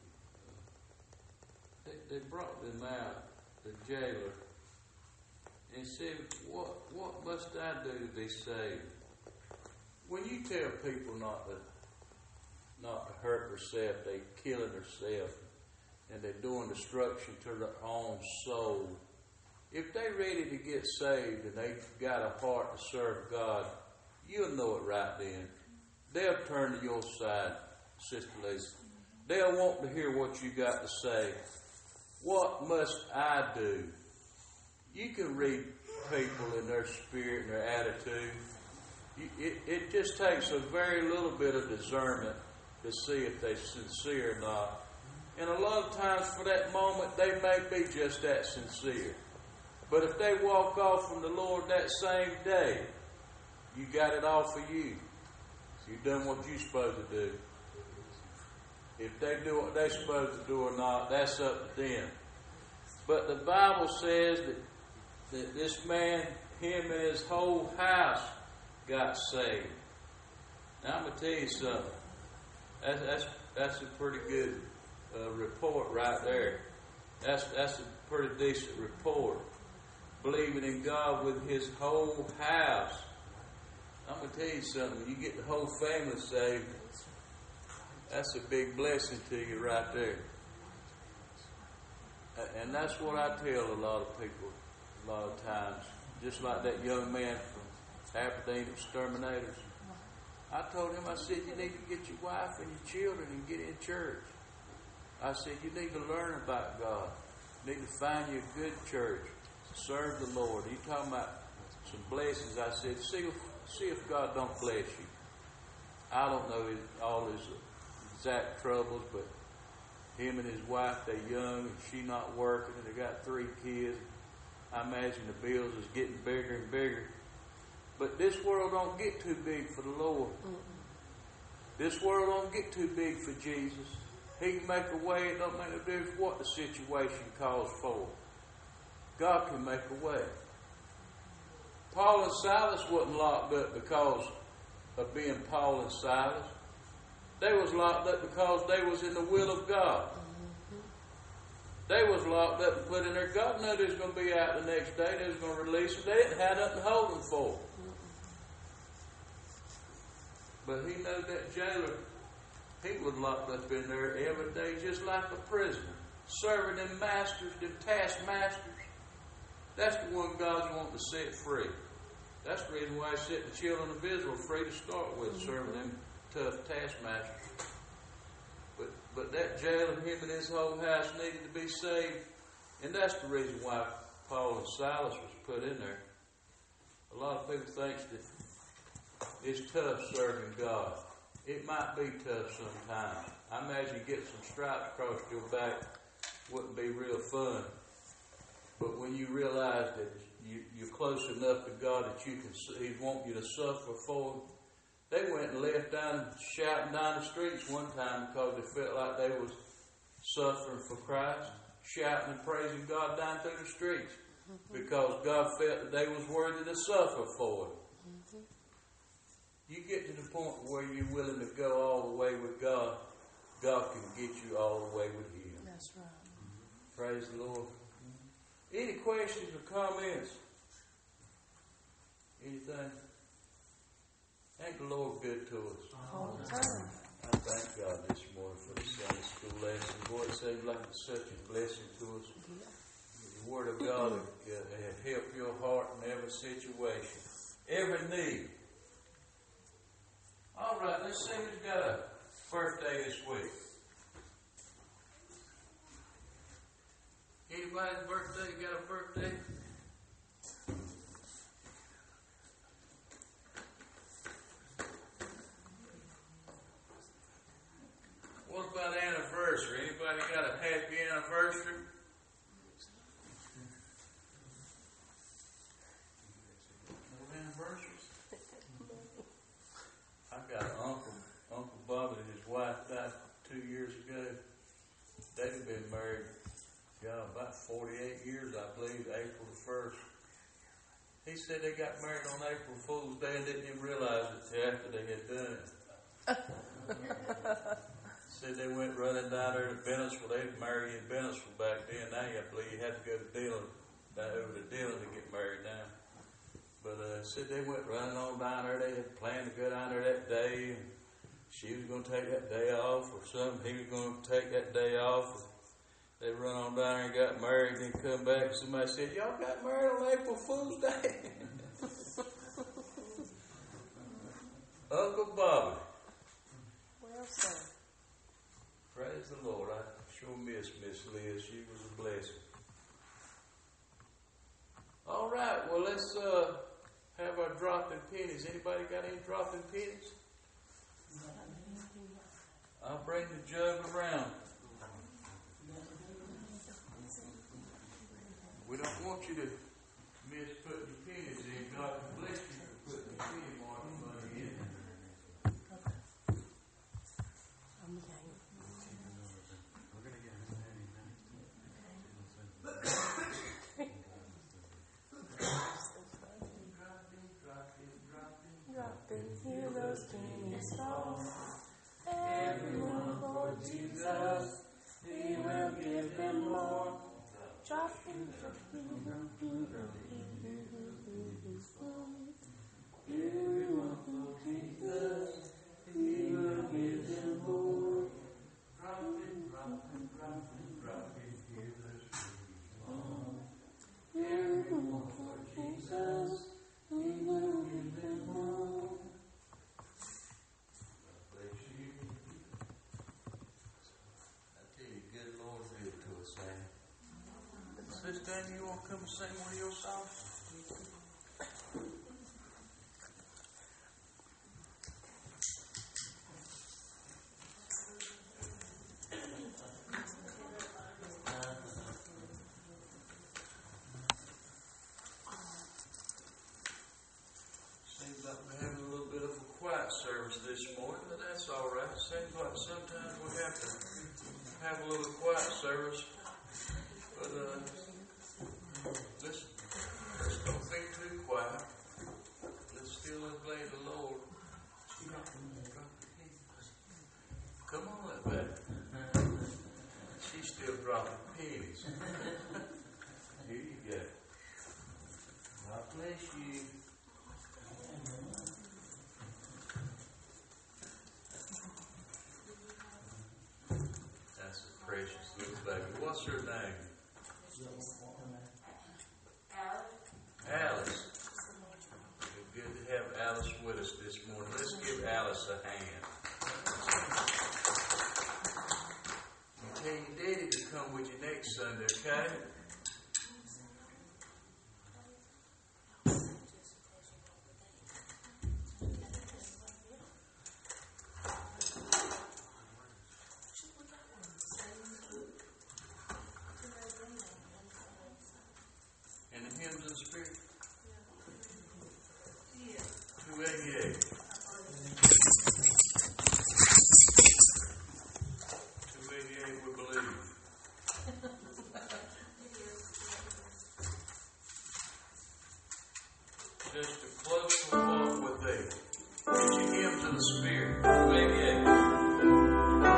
thank you. They brought them out, the jailer, and said, what must I do to be saved? When you tell people not to hurt themselves, they killing themselves. and they're doing destruction to their own soul. If they're ready to get saved and they've got a heart to serve God, you'll know it right then. They'll turn to your side, Sister Lisa. They'll want to hear what you got to say. What must I do? You can read people in their spirit and their attitude. It just takes a very little bit of discernment to see if they're sincere or not. And a lot of times for that moment, they may be just that sincere. But if they walk off from the Lord that same day, you got it all for you. You've done what you're supposed to do. If they do what they're supposed to do or not, that's up to them. But the Bible says that this man, him and his whole house got saved. Now I'm going to tell you something. That's a pretty good report right there. That's a pretty decent report. Believing in God with his whole house. I'm going to tell you something. When you get the whole family saved, that's a big blessing to you right there. And that's what I tell a lot of people a lot of times. Just like that young man from Aberdeen Exterminators. I told him, I said, you need to get your wife and your children and get in church. I said, you need to learn about God. You need to find you a good church. Serve the Lord. He talking about some blessings. I said, see if God don't bless you. I don't know all his exact troubles, but him and his wife, they're young and she not working and they got 3 kids. I imagine the bills is getting bigger and bigger. But this world don't get too big for the Lord. This world don't get too big for Jesus. He can make a way. It don't make no difference what the situation calls for. God can make a way. Paul and Silas wasn't locked up because of being Paul and Silas. They was locked up because they was in the will of God. They was locked up and put in there. God knew they was going to be out the next day. They was going to release them. They didn't have nothing to hold them for. But he knew that jailer, he was locked up in there every day just like a prisoner. Serving them masters, them taskmasters. That's the one God's wanting to set free. That's the reason why he set the children of Israel free to start with, serving them tough taskmasters. But that jailer, him and his whole house needed to be saved. And that's the reason why Paul and Silas was put in there. A lot of people think that it's tough serving God. It might be tough sometimes. I imagine getting some stripes across your back wouldn't be real fun. But when you realize that you're close enough to God that you can, He wants you to suffer for Him. They went and left down, shouting down the streets one time because they felt like they was suffering for Christ, shouting and praising God down through the streets because God felt that they was worthy to suffer for Him. You get to the point where you're willing to go all the way with God, God can get you all the way with Him. That's right. Praise the Lord. Any questions or comments? Anything? Ain't the Lord good to us? All the time. I thank God this morning for the Sunday school lesson. Boy, it seems like it's such a blessing to us. The Word of God will help your heart in every situation, every need. All right, let's see who's got a birthday this week. Anybody's birthday got a birthday? What about anniversary? Anybody got a happy anniversary? No anniversaries? I got an Uncle Bob and his wife died 2 years ago. They've been married, about 48 years, I believe, April the 1st. He said they got married on April Fool's Day and didn't even realize it till after they had done it. Said they went running down there to Bennettsville. They'd marry in Bennettsville back then. Now I believe you had to go to Dillon, down over to Dillon to get married now. But said they went running on down there. They had planned to go down there that day. And she was going to take that day off or something. He was going to take that day off. They run on down there and got married, then come back and somebody said, y'all got married on April Fool's Day? Uncle Bobby. Well, sir. Praise the Lord. I sure miss Miss Liz. She was a blessing. All right, well, let's have our dropping pennies. Anybody got any dropping pennies? I'll bring the jug around. We don't want you to miss putting your pennies in. God bless you for putting your penny mark money in. Dropping, hear those pennies fall. Everyone for Jesus, He will give them more. Dropping, everyone for Jesus, He will give them more. Dropping, dropping, dropping, dropping, hear those pennies fall. Everyone for Jesus, He will give them more. Bless you. I tell you, good Lord good to us, eh? Sister Annie, you want to come and sing one of your songs? Seems like we're having a little bit of a quiet service this morning, but that's all right. Seems like sometimes we have to have a little quiet service. But let's don't be too quiet. Let's still obey the Lord. Come on, that back. She's still dropping pennies. Here you go. God bless you. That's a precious little baby. What's her name? Alice. Good to have Alice with us this morning. Let's give Alice a hand. And tell your daddy to come with you next Sunday, okay? And the hymns of the Spirit. 288. 288 we believe. Just a closer walk with thee. Get your hymns of the Spirit. 288.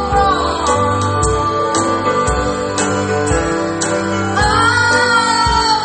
I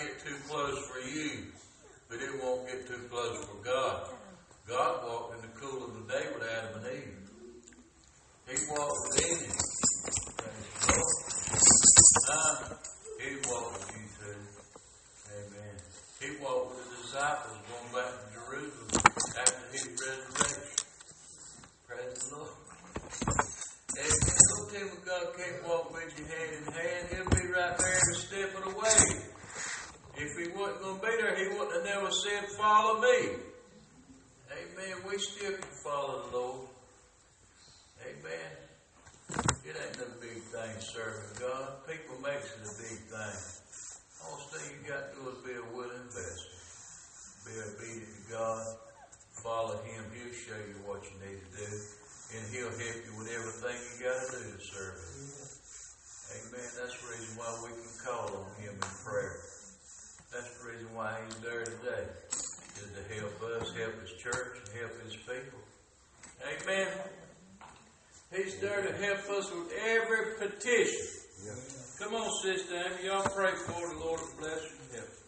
get too close for you, but it won't get too close for God. God walked in the cool of the day with Adam and Eve. He walked with Eve. Praise the Lord. He walked with you too. Amen. He walked with the disciples going back to Jerusalem after his resurrection. Praise the Lord. Amen. Don't tell me God can't walk with you hand in hand. He'll be right there every step of the way. If he wasn't going to be there, he wouldn't have never said, follow me. Amen. We still can follow the Lord. Amen. It ain't no big thing serving God. People makes it a big thing. All thing you got to do is be a willing vessel. Be obedient to God. Follow Him. He'll show you what you need to do. And He'll help you with everything you got to do to serve Him. Amen. That's the reason why we can call on Him in prayer. That's the reason why He's there today. Is to help us, help His church, and help His people. Amen. He's there to help us with every petition. Yeah. Come on, Sister Amy. Y'all pray for the Lord to bless you and help.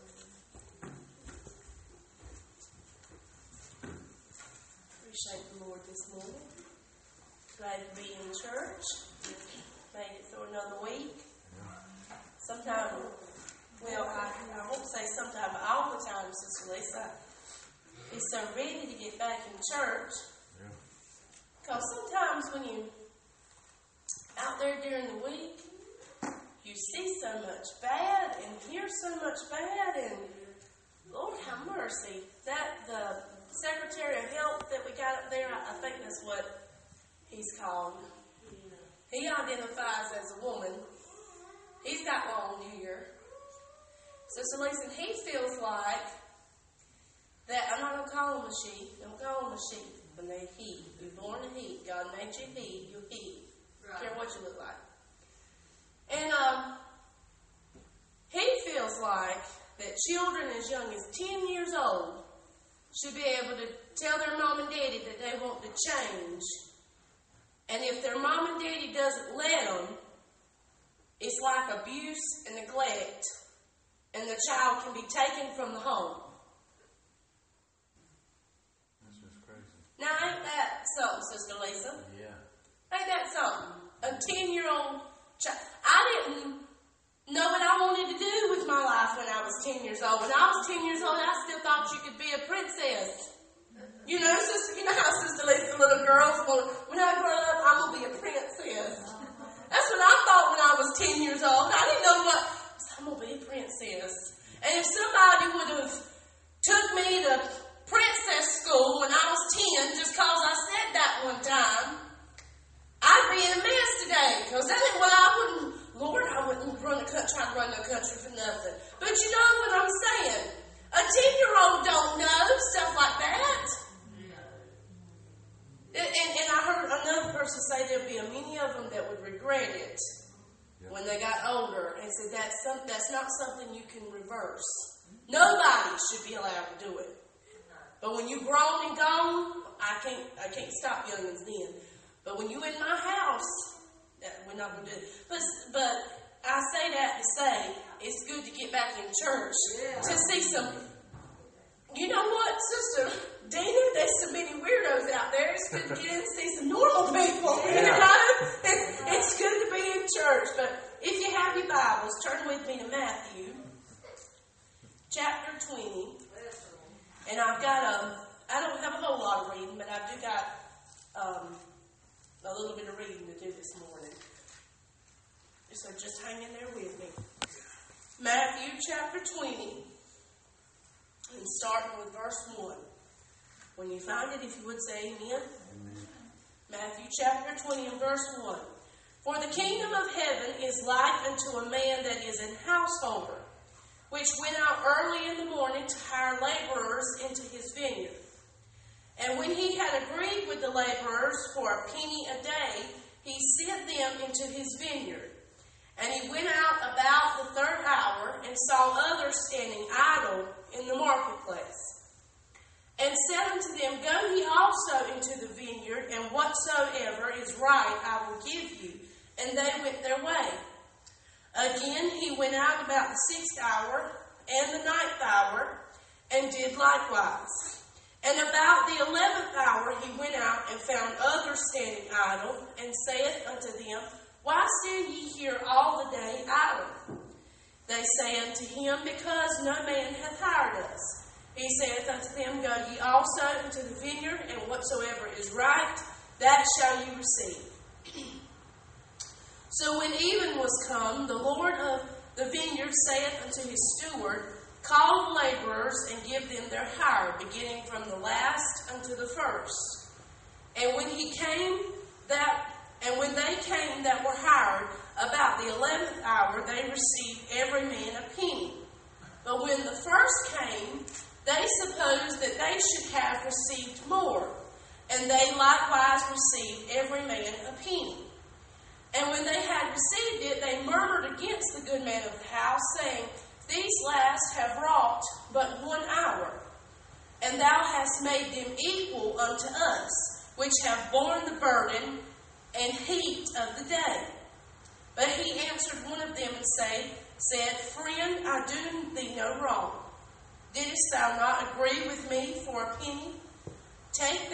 Appreciate the Lord this morning. Glad to be in church. Made it through another week. Sometimes, well, I won't say sometimes, but all the time, Sister Lisa, is so ready to get back in church. Because sometimes when you're out there during the week, you see so much bad and hear so much bad, and Lord have mercy. That the Secretary of Health that we got up there, I think that's what he's called. He identifies as a woman. He's got long hair. Sister Lisa, he feels like that. I'm not going to call him a she. Don't call him a she. When they he. You're born a he. God made you he. You're he. Right. Care what you look like. And he feels like that children as young as 10 years old should be able to tell their mom and daddy that they want to change. And if their mom and daddy doesn't let them, it's like abuse and neglect. And the child can be taken from the home. That's just crazy. Now, ain't that something, Sister Lisa? Yeah. Ain't that something? A 10-year-old child. I didn't know what I wanted to do with my life when I was 10 years old. When I was 10 years old, I still thought you could be a princess. You know, sister, you know how Sister Lisa, little girls, when I grow up, I'm going to be a princess. That's what I thought when I was 10 years old. I didn't know what, I'm going to be a princess. And if somebody would have took me to princess school when I was 10, just because I said that one time, I'd be in a mess today. Because that ain't what I wouldn't, Lord, I wouldn't try to run the country for nothing. But you know what I'm saying? A 10-year-old don't know stuff like that. And I heard another person say there'd be many of them that would regret it when they got older, and said that's not something you can reverse. Nobody should be allowed to do it. But when you grown and gone, I can't stop youngins then. But when you in my house, we're not going to do it. But I say that to say it's good to get back in church to see some. You know what, Sister Dina? There's so many weirdos out there. It's good to get in and see some normal people. You know, it's good to be in church. But if you have your Bibles, turn with me to Matthew, chapter 20. And I've got I don't have a whole lot of reading, but I do got a little bit of reading to do this morning. So just hang in there with me. Matthew chapter 20. And starting with verse 1. When you find it, if you would say amen. Amen. Matthew chapter 20 and verse 1. For the kingdom of heaven is like unto a man that is an householder, which went out early in the morning to hire laborers into his vineyard. And when he had agreed with the laborers for a penny a day, he sent them into his vineyard. And he went out about the third hour and saw others standing idle in the marketplace, and said unto them, Go ye also into the vineyard, and whatsoever is right I will give you. And they went their way. Again he went out about the 6th hour and the 9th hour, and did likewise. And about the 11th hour he went out and found others standing idle, and saith unto them, Why stand ye here all the day idle? They say unto him, Because no man hath hired us. He saith unto them, Go ye also into the vineyard, and whatsoever is right, that shall ye receive. So when even was come, the Lord of the vineyard saith unto his steward, Call the laborers, and give them their hire, beginning from the last unto the first. And when they came that were hired, about the 11th hour they received every man a penny. But when the first came, they supposed that they should have received more, and they likewise received every man a penny. And when they had received it, they murmured against the good man of the house, saying, These last have wrought but 1 hour, and thou hast made them equal unto us, which have borne the burden and heat of the day. But he answered one of them and said, Friend, I do thee no wrong. Didst thou not agree with me for a penny? Take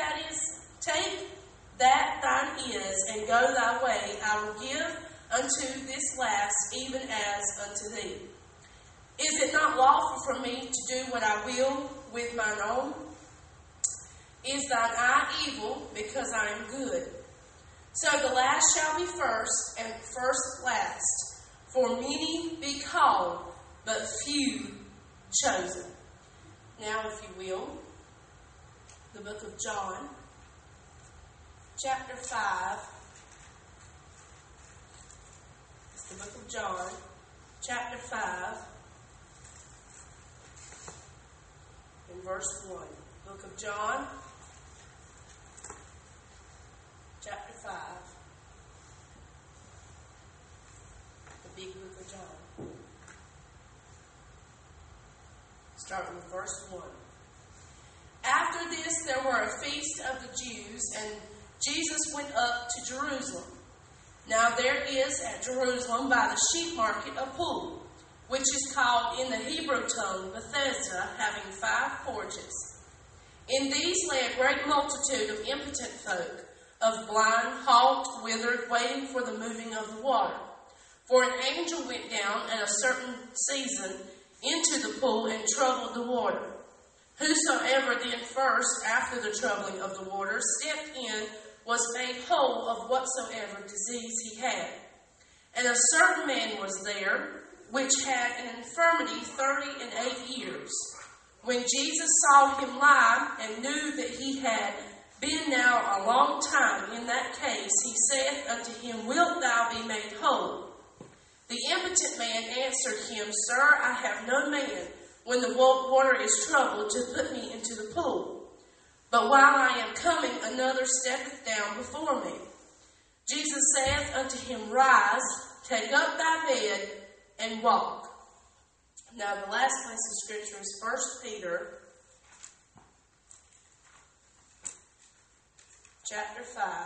that thine is, and go thy way. I will give unto this last, even as unto thee. Is it not lawful for me to do what I will with mine own? Is thine eye evil, because I am good? So the last shall be first, and first last. For many be called, but few chosen. Now, if you will, the book of John, chapter 5. It's the book of John, chapter 5, and verse 1. Book of John, chapter 5. The big book of John. Starting with verse 1. After this there were a feast of the Jews, and Jesus went up to Jerusalem. Now there is at Jerusalem by the sheep market a pool, which is called in the Hebrew tongue Bethesda, having 5 porches. In these lay a great multitude of impotent folk, of blind, halt, withered, waiting for the moving of the water. For an angel went down at a certain season into the pool and troubled the water. Whosoever then first, after the troubling of the water, stepped in, was made whole of whatsoever disease he had. And a certain man was there, which had an infirmity 38 years. When Jesus saw him lie, and knew that he had been now a long time in that case, he saith unto him, Wilt thou be made whole? The impotent man answered him, Sir, I have no man, when the water is troubled, to put me into the pool. But while I am coming, another steppeth down before me. Jesus saith unto him, Rise, take up thy bed, and walk. Now the last place of Scripture is 1 Peter, chapter 5.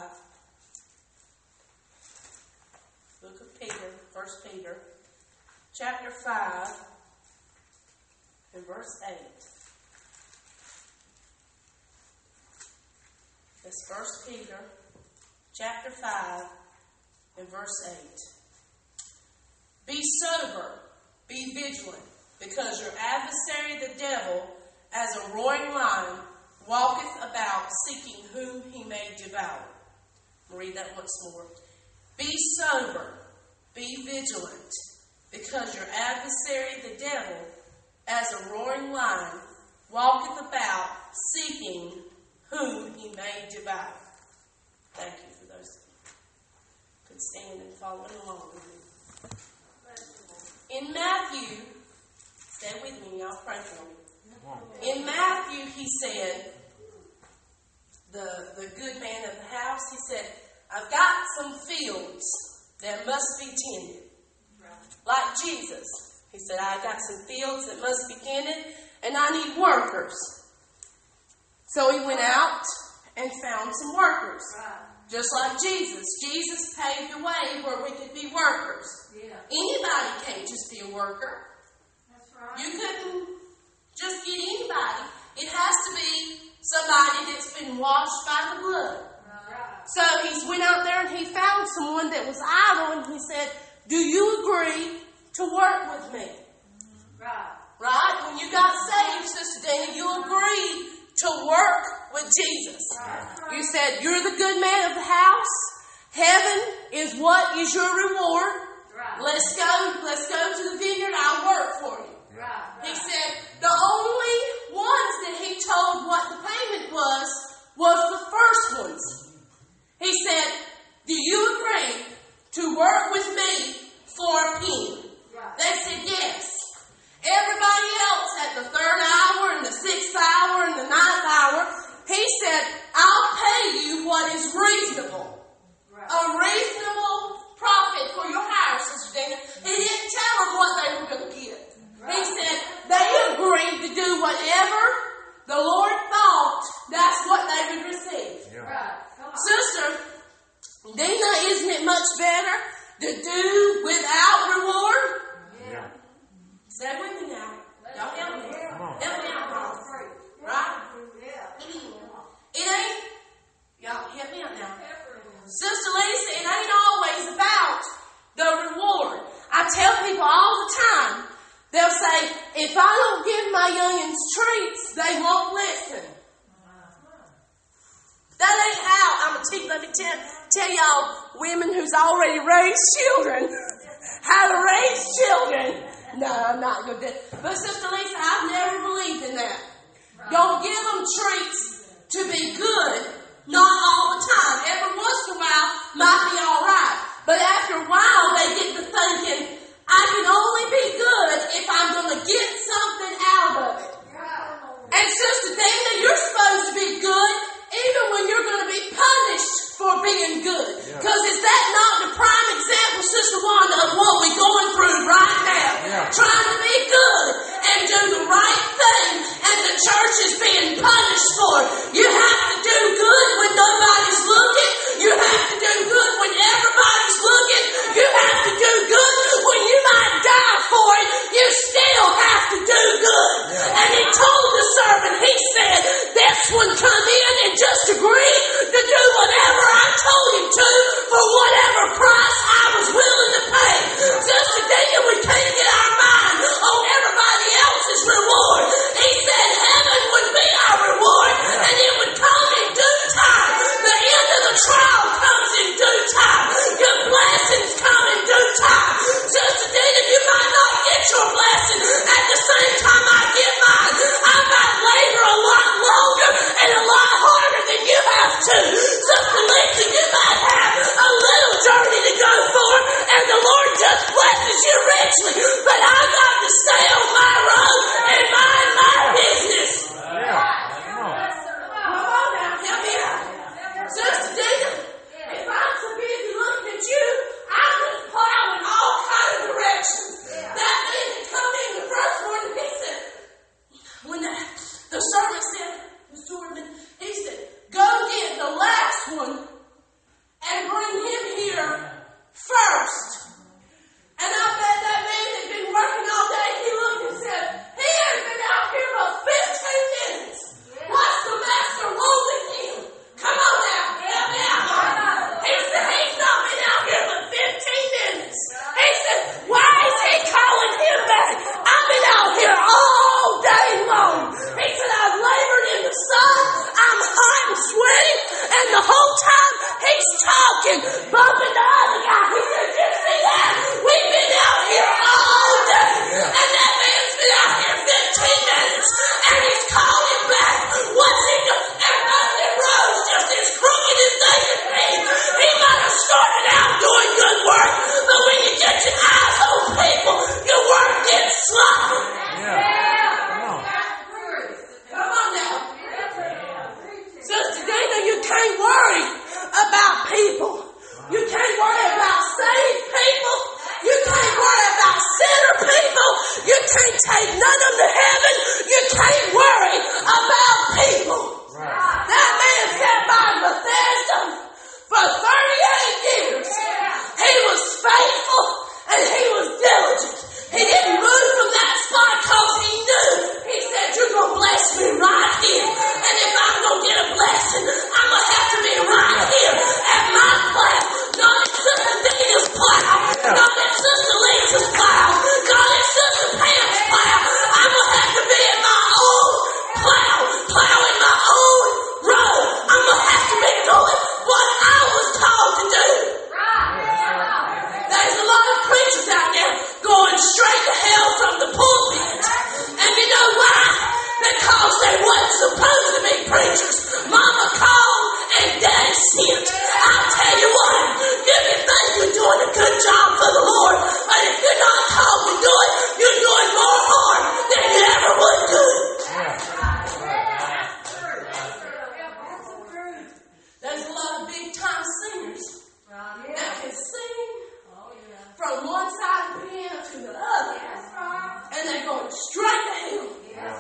Book of Peter, 1 Peter, chapter 5, and verse 8. That's 1 Peter, chapter 5, and verse 8. Be sober, be vigilant, because your adversary the devil, as a roaring lion, walketh about, seeking whom he may devour. I'll read that once more. Be sober, be vigilant, because your adversary the devil, as a roaring lion, walketh about, seeking whom he may devour. Thank you for those who could stand and follow along with me. In Matthew, stay with me, y'all pray for me. In Matthew, he said, the good man of the house, he said, I've got some fields that must be tended. Like Jesus. He said, I got some fields that must be tended, and I need workers. So he went out and found some workers. Just like Jesus. Jesus paved the way where we could be workers. Yeah. Anybody can't just be a worker. That's right. You couldn't someone that was idle, and he said, do you agree to work with me? Right? When you got saved, Sister Dana, you agreed to work with Jesus. You said, you're the good man of the house. Heaven is what is your reward. Let's go to the vineyard. I'll work for you. He said the only ones that he told what the payment was the first ones. He said, do you agree to work with me for a penny? They said yes. Everybody else at the 3rd hour and the 6th hour and the 9th hour, he said, I'll pay you what is reasonable. A reasonable profit for your hire, Sister Dana. He didn't tell them what they were going to get. He said they agreed to do whatever the Lord thought that's what they would receive. Sister Dana, isn't it much better to do without reward? Stay with me now. Y'all help me. Help me out. Right? It ain't. Y'all help me out now. Sister Lisa, it ain't always about the reward. I tell people all the time, they'll say, if I don't give my youngins treats, they won't listen. That ain't how. Let me tell y'all, women who's already raised children, how to raise children. No, I'm not going to do it. But Sister Lisa, I've never believed in that. Don't give them treats to be good, not all the time. Every once in a while might be all right. But after a while, they get to thinking, I can only be good if I'm going to get something out of it. And Sister Dana, you're supposed to be good even when you're going to be punished for being good. Because is that not the prime example, Sister Wanda, of what we're going through right now? Trying to be good and do the right thing, and the church is being punished for it. You have to do good when nobody's looking. You have to do good when everybody's looking. You have to do good when you might die for it. You still have to do good. And he told the servant, he said, this one come in and just agreed to do whatever I told him to for whatever price I was willing to pay. Sister Dana, we can't get our mind on everybody else's reward. He said heaven would be our reward, and it would come in due time. The end of the trial comes in due time. Your blessings come in due time. Sister Dana, you might not get your blessing at the same time I get mine. I might labor a lot longer and a supposed to be preachers. Mama called and Daddy sent. I'll tell you what, you can think you're doing a good job for the Lord, but if you're not called to do it, you're doing more harm than you ever would good. There's a lot of big time singers that can sing from one side of the piano to the other, and they're going straight to hell.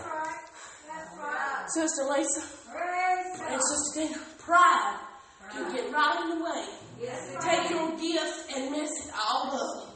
Sister Lisa and Sister Dina, pride can get right in the way. Take your gift and mess it all up.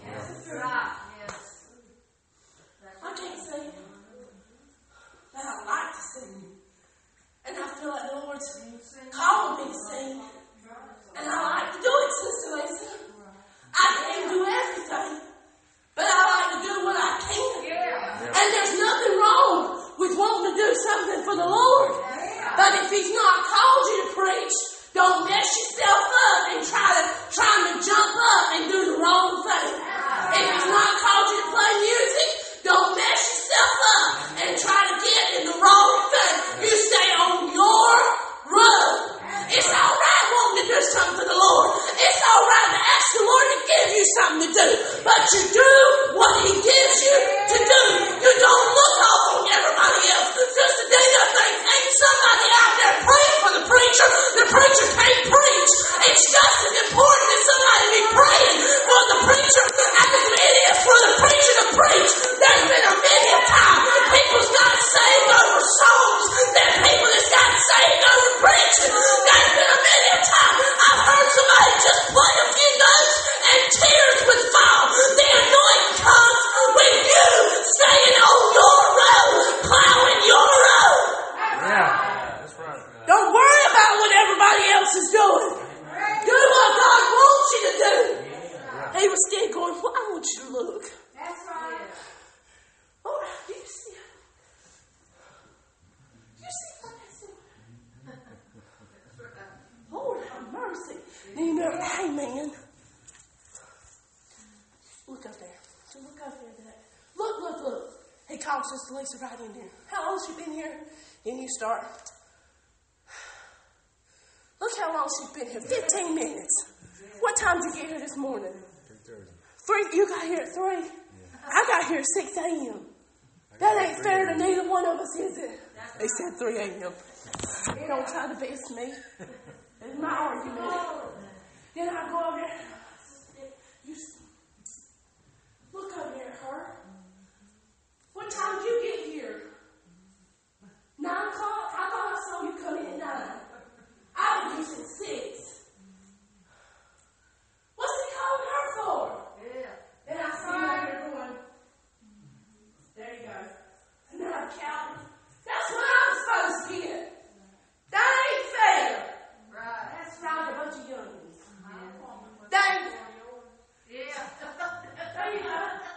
I can't sing, but I like to sing. And I feel like the Lord's calling me to sing. And I like to do it, Sister Lisa. I can't do everything, but I like to do what I can. And there's nothing wrong with wanting to do something for the Lord. But if He's not called you to preach, don't mess yourself up and trying to jump up and do the wrong thing. If He's not called you to play music, don't mess yourself up and try to get in the wrong thing. You stay on your road. It's all right wanting to do something for the Lord. It's all right to ask the Lord to give you something to do. But you do what He gives you to do. You don't look off on everybody else. Sister Dana thinks ain't somebody out there praying for the preacher. The preacher can't preach. It's just as important as somebody be praying for the preacher as it is for the preacher to preach. There's been a many times people's got saved over songs than people that's got saved over preaching. There's been a many times I've heard somebody just play a few notes and tears would fall. The anointing comes with you staying on your road, plowing your road. Yeah, that's right. Don't worry about what everybody else is doing. Do what God wants you to do. He was still going, why would you look? That's right. Oh, do you see it? Do you see what that's doing? Lord have mercy. You know, hey man. Look up there. Just look up there. Look. He calls Sister Lisa right in there. How long's she been here? Then you start. Look how long she's been here. 15 minutes. What time did you get here this morning? 3:30. 3. You got here at 3? Yeah. I got here at 6 a.m. That ain't fair to neither one of us, is it? They said 3 a.m. Don't try to best me. It's my argument. Then I go over there. You look over there, her. What time did you get here? 9 o'clock? I thought I saw you come in at 9. I was here since 6. What's he calling her for? Yeah. Then I see her here going, there you go. And then I'm counting. That's what I'm supposed to get. That ain't fair. Right. That's right, a bunch of youngins. That ain't Yeah. there you go.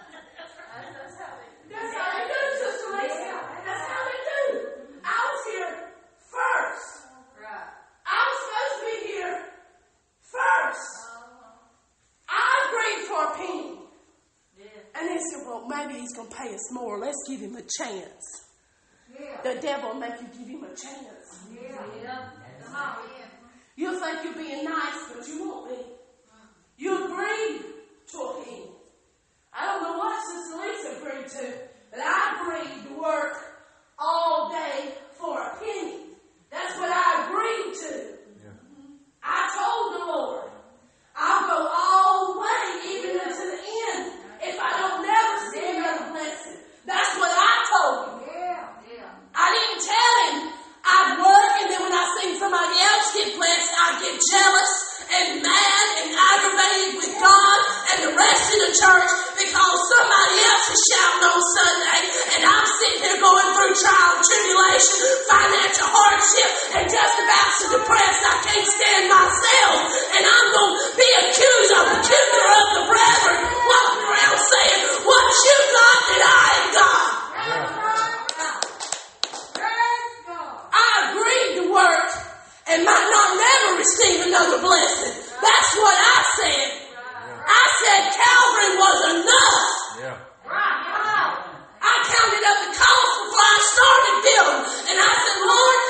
That's how they do, Sister Lisa. That's how they do. I was here first. Right. I was supposed to be here first. I agreed for a penny. Yeah. And they said, well, maybe he's going to pay us more. Let's give him a chance. Yeah. The devil will make you give him a chance. Yeah. Come on. You'll think you're being nice, but you won't be. You agreed to a penny. I don't know what Sister Lisa agreed to, but I agreed to work all day for a penny. That's what I agreed to. Yeah. I told the Lord, I'll go all the way, even unto the end, if I don't never see another blessing. That's what I told him. Yeah. I didn't tell him I'd work, and then when I seen somebody else get blessed, I'd get jealous and mad and aggravated with God and the rest of the church because somebody else is shouting on Sunday, and I'm sitting here going through trial and tribulation, financial hardship, and just about so depressed I can't stand myself, and I'm going to be accused of accuser of the brethren, walking around saying, what you got that I ain't got? I agreed to work and might not never receive another blessing. That's what I said. I said Calvary was enough. Yeah. I counted up the cost before I started building. And I said, Lord,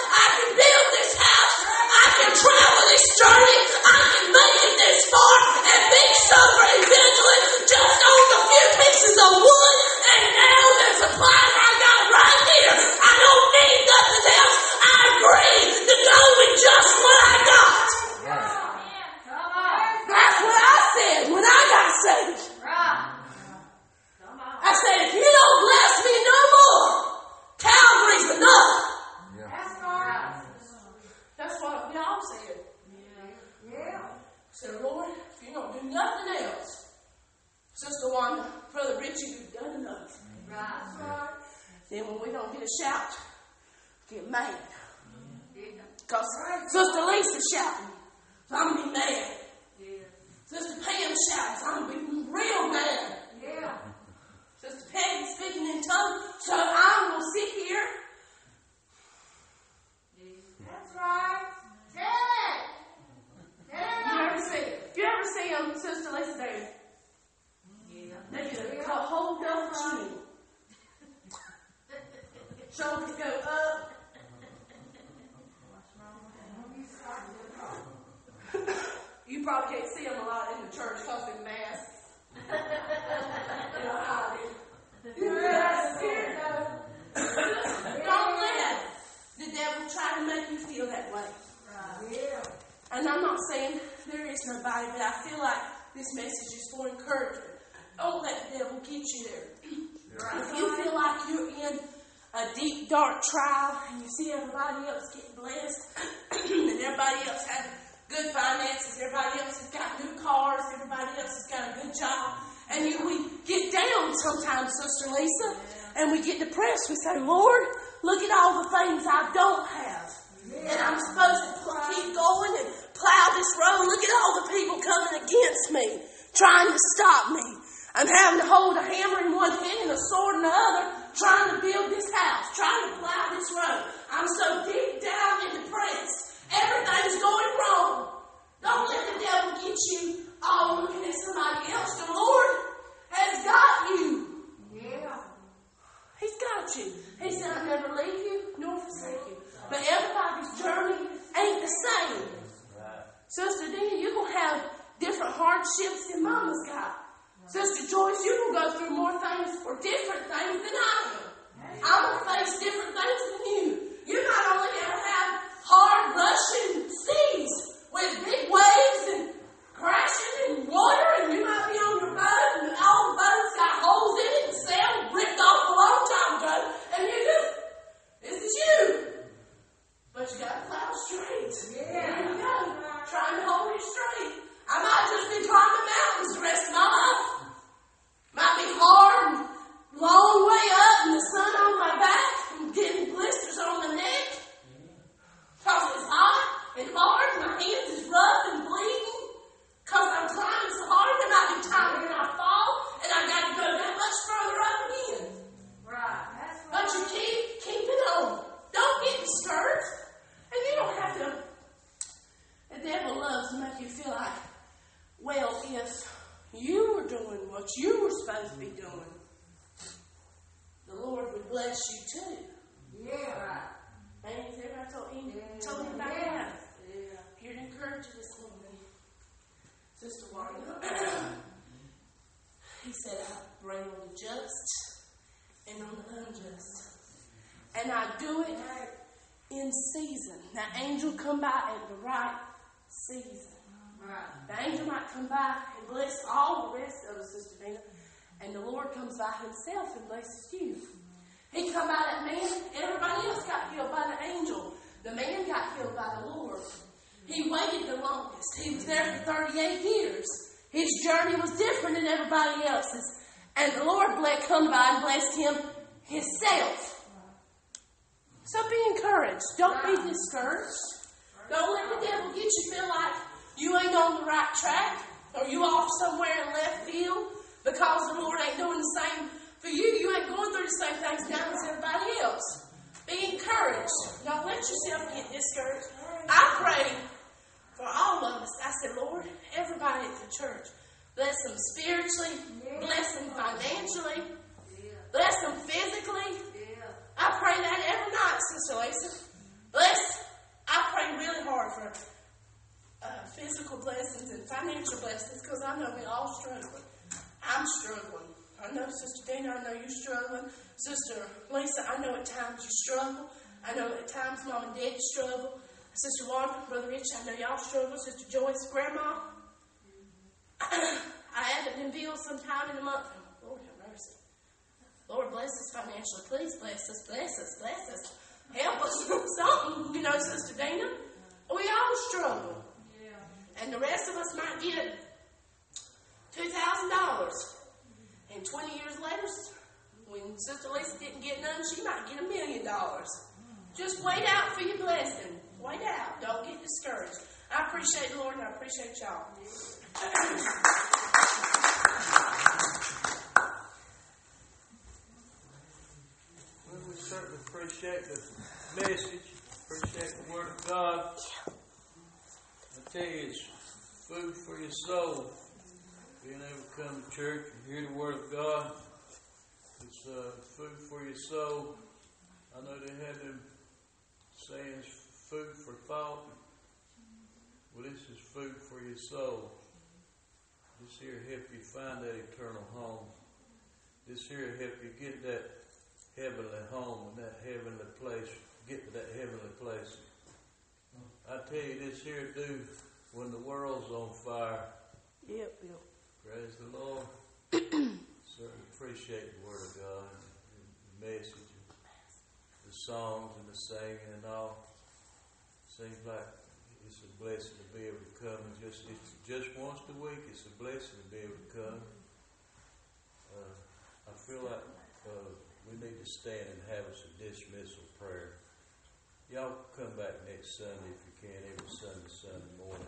Then when we don't get a shout, get mad. Because Sister Lisa's shouting, so I'm going to be mad. Sister Pam's shouting, so I'm going to be real mad. Sister Peggy's speaking in tongues, so I'm going to sit here. That's right. You ever see them, Sister Lisa, they get a whole double chin. Shoulders go up. You probably can't see them a lot in the church because they're masks. They're hiding. You're scared though. Don't let the devil try to make you feel that way. And I'm not saying there is nobody, but I feel like this message is for encouragement. Don't let the devil get you there. If you feel like you're in a deep, dark trial and you see everybody else getting blessed and everybody else has good finances, everybody else has got new cars, everybody else has got a good job, and we get down sometimes, Sister Lisa, and we get depressed. We say, Lord, look at all the things I don't have. And I'm supposed to keep going and plow this road. Look at all the people coming against me, trying to stop me. I'm having to hold a hammer in one hand and a sword in the other, trying to build this house, trying to plow this road. I'm so deep down and depressed. Everything's going wrong. Don't let the devil get you all looking at somebody else. The Lord has got you. He's got you. He said, I'll never leave you nor forsake you. But everybody's journey ain't the same. Sister Dina, you're going to have different hardships than Mama's got. Sister Joyce, you're going to go through more things or different things than I am. I'm going to face different things than you. You not only ever have hard rushing seas with big waves and crashing in water, and you might be on your boat and all the boats got holes in it and sail ripped off a long time ago, and this is you. But you got to plow straight. There you go. Trying to hold it straight. I might just be climbing mountains the rest of my life. Might be hard and long way up and the sun on my back and getting blisters on my neck. Because it's hot and hard and my hands is rough and bleeding. Because I'm climbing so hard, there might be times when I fall and I got to go that much further up again. Right. That's right. But you keep it on. Don't get discouraged. And you don't have to. The devil loves to make you feel like, well, if you were doing what you were supposed to be doing, the Lord would bless you too. Right. Ain't everybody told me about that? Here to encourage you this morning. Sister Wanda. He said, I bring on the just and on the unjust. And I do it in season. That angel come by at the right season. Right. The angel might come by and bless all the rest of us, Sister Dina, and the Lord comes by himself and blesses you. He come by that man, everybody else got healed by the angel. The man got healed by the Lord. He waited the longest. He was there for 38 years. His journey was different than everybody else's. And the Lord come by and blessed him himself. So be encouraged. Don't be discouraged. Don't let the devil get you feel like you ain't on the right track or you off somewhere in left field because the Lord ain't doing the same for you. You ain't going through the same things now as everybody else. Be encouraged. Don't let yourself get discouraged. I prayed for all of us. I said, Lord, everybody at the church, bless them spiritually, bless them financially, bless them physically. I pray that every night, Sister Lisa. I pray really hard for physical blessings and financial blessings because I know we're all struggling. I'm struggling. I know Sister Dana, I know you're struggling. Sister Lisa, I know at times you struggle. I know at times Mom and Dad struggle. Sister Wanda, Brother Rich, I know y'all struggle. Sister Joyce, Grandma. I haven't been billed sometime in a month. Lord have mercy. Lord bless us financially. Please bless us, bless us, bless us. Help us with something, Sister Dana. We all struggle. And the rest of us might get $2,000. And 20 years later, When Sister Lisa didn't get none, she might get $1 million. Just wait out for your blessing. Wait out. Don't get discouraged. I appreciate the Lord and I appreciate y'all. Well, we certainly appreciate the message, appreciate the Word of God. I tell you, it's food for your soul. Being able to come to church and hear the Word of God, it's food for your soul. I know they had them sayings, food for thought. Well, this is food for your soul. This here help you find that eternal home. This here help you get that heavenly home and that heavenly place. Get to that heavenly place. I tell you, this here do when the world's on fire. Yep. Praise the Lord. Certainly appreciate the Word of God, the message, the songs and the singing and all. Seems like it's a blessing to be able to come and it's just once a week. It's a blessing to be able to come. I feel like we need to stand and have us a dismissal prayer. Y'all come back next Sunday if you can, every Sunday morning.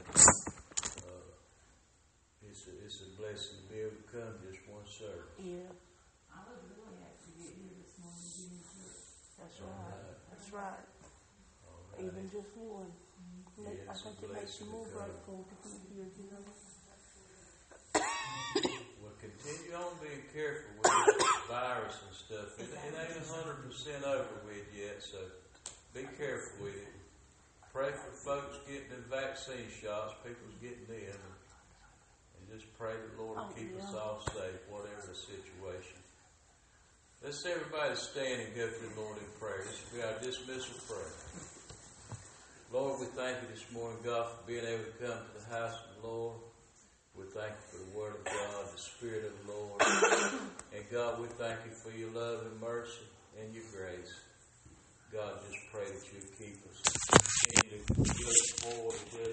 It's a blessing to be able to come just one service. Yeah. I was really happy to get here this morning. That's right. That's right. Even just one. Yeah, I think it makes you more grateful to be here, you know. Well, continue on being careful with the virus and stuff. It ain't 100% over with yet, so be careful with it. Pray for folks getting the vaccine shots, people's getting them, and just pray the Lord will keep us all safe, whatever the situation. Let's everybody stand and go to the Lord in prayer. This will be our dismissal prayer. Lord, we thank you this morning, God, for being able to come to the house of the Lord. We thank you for the Word of God, the Spirit of the Lord. And God, we thank you for your love and mercy and your grace. God, just pray that you keep us. Continue to look forward to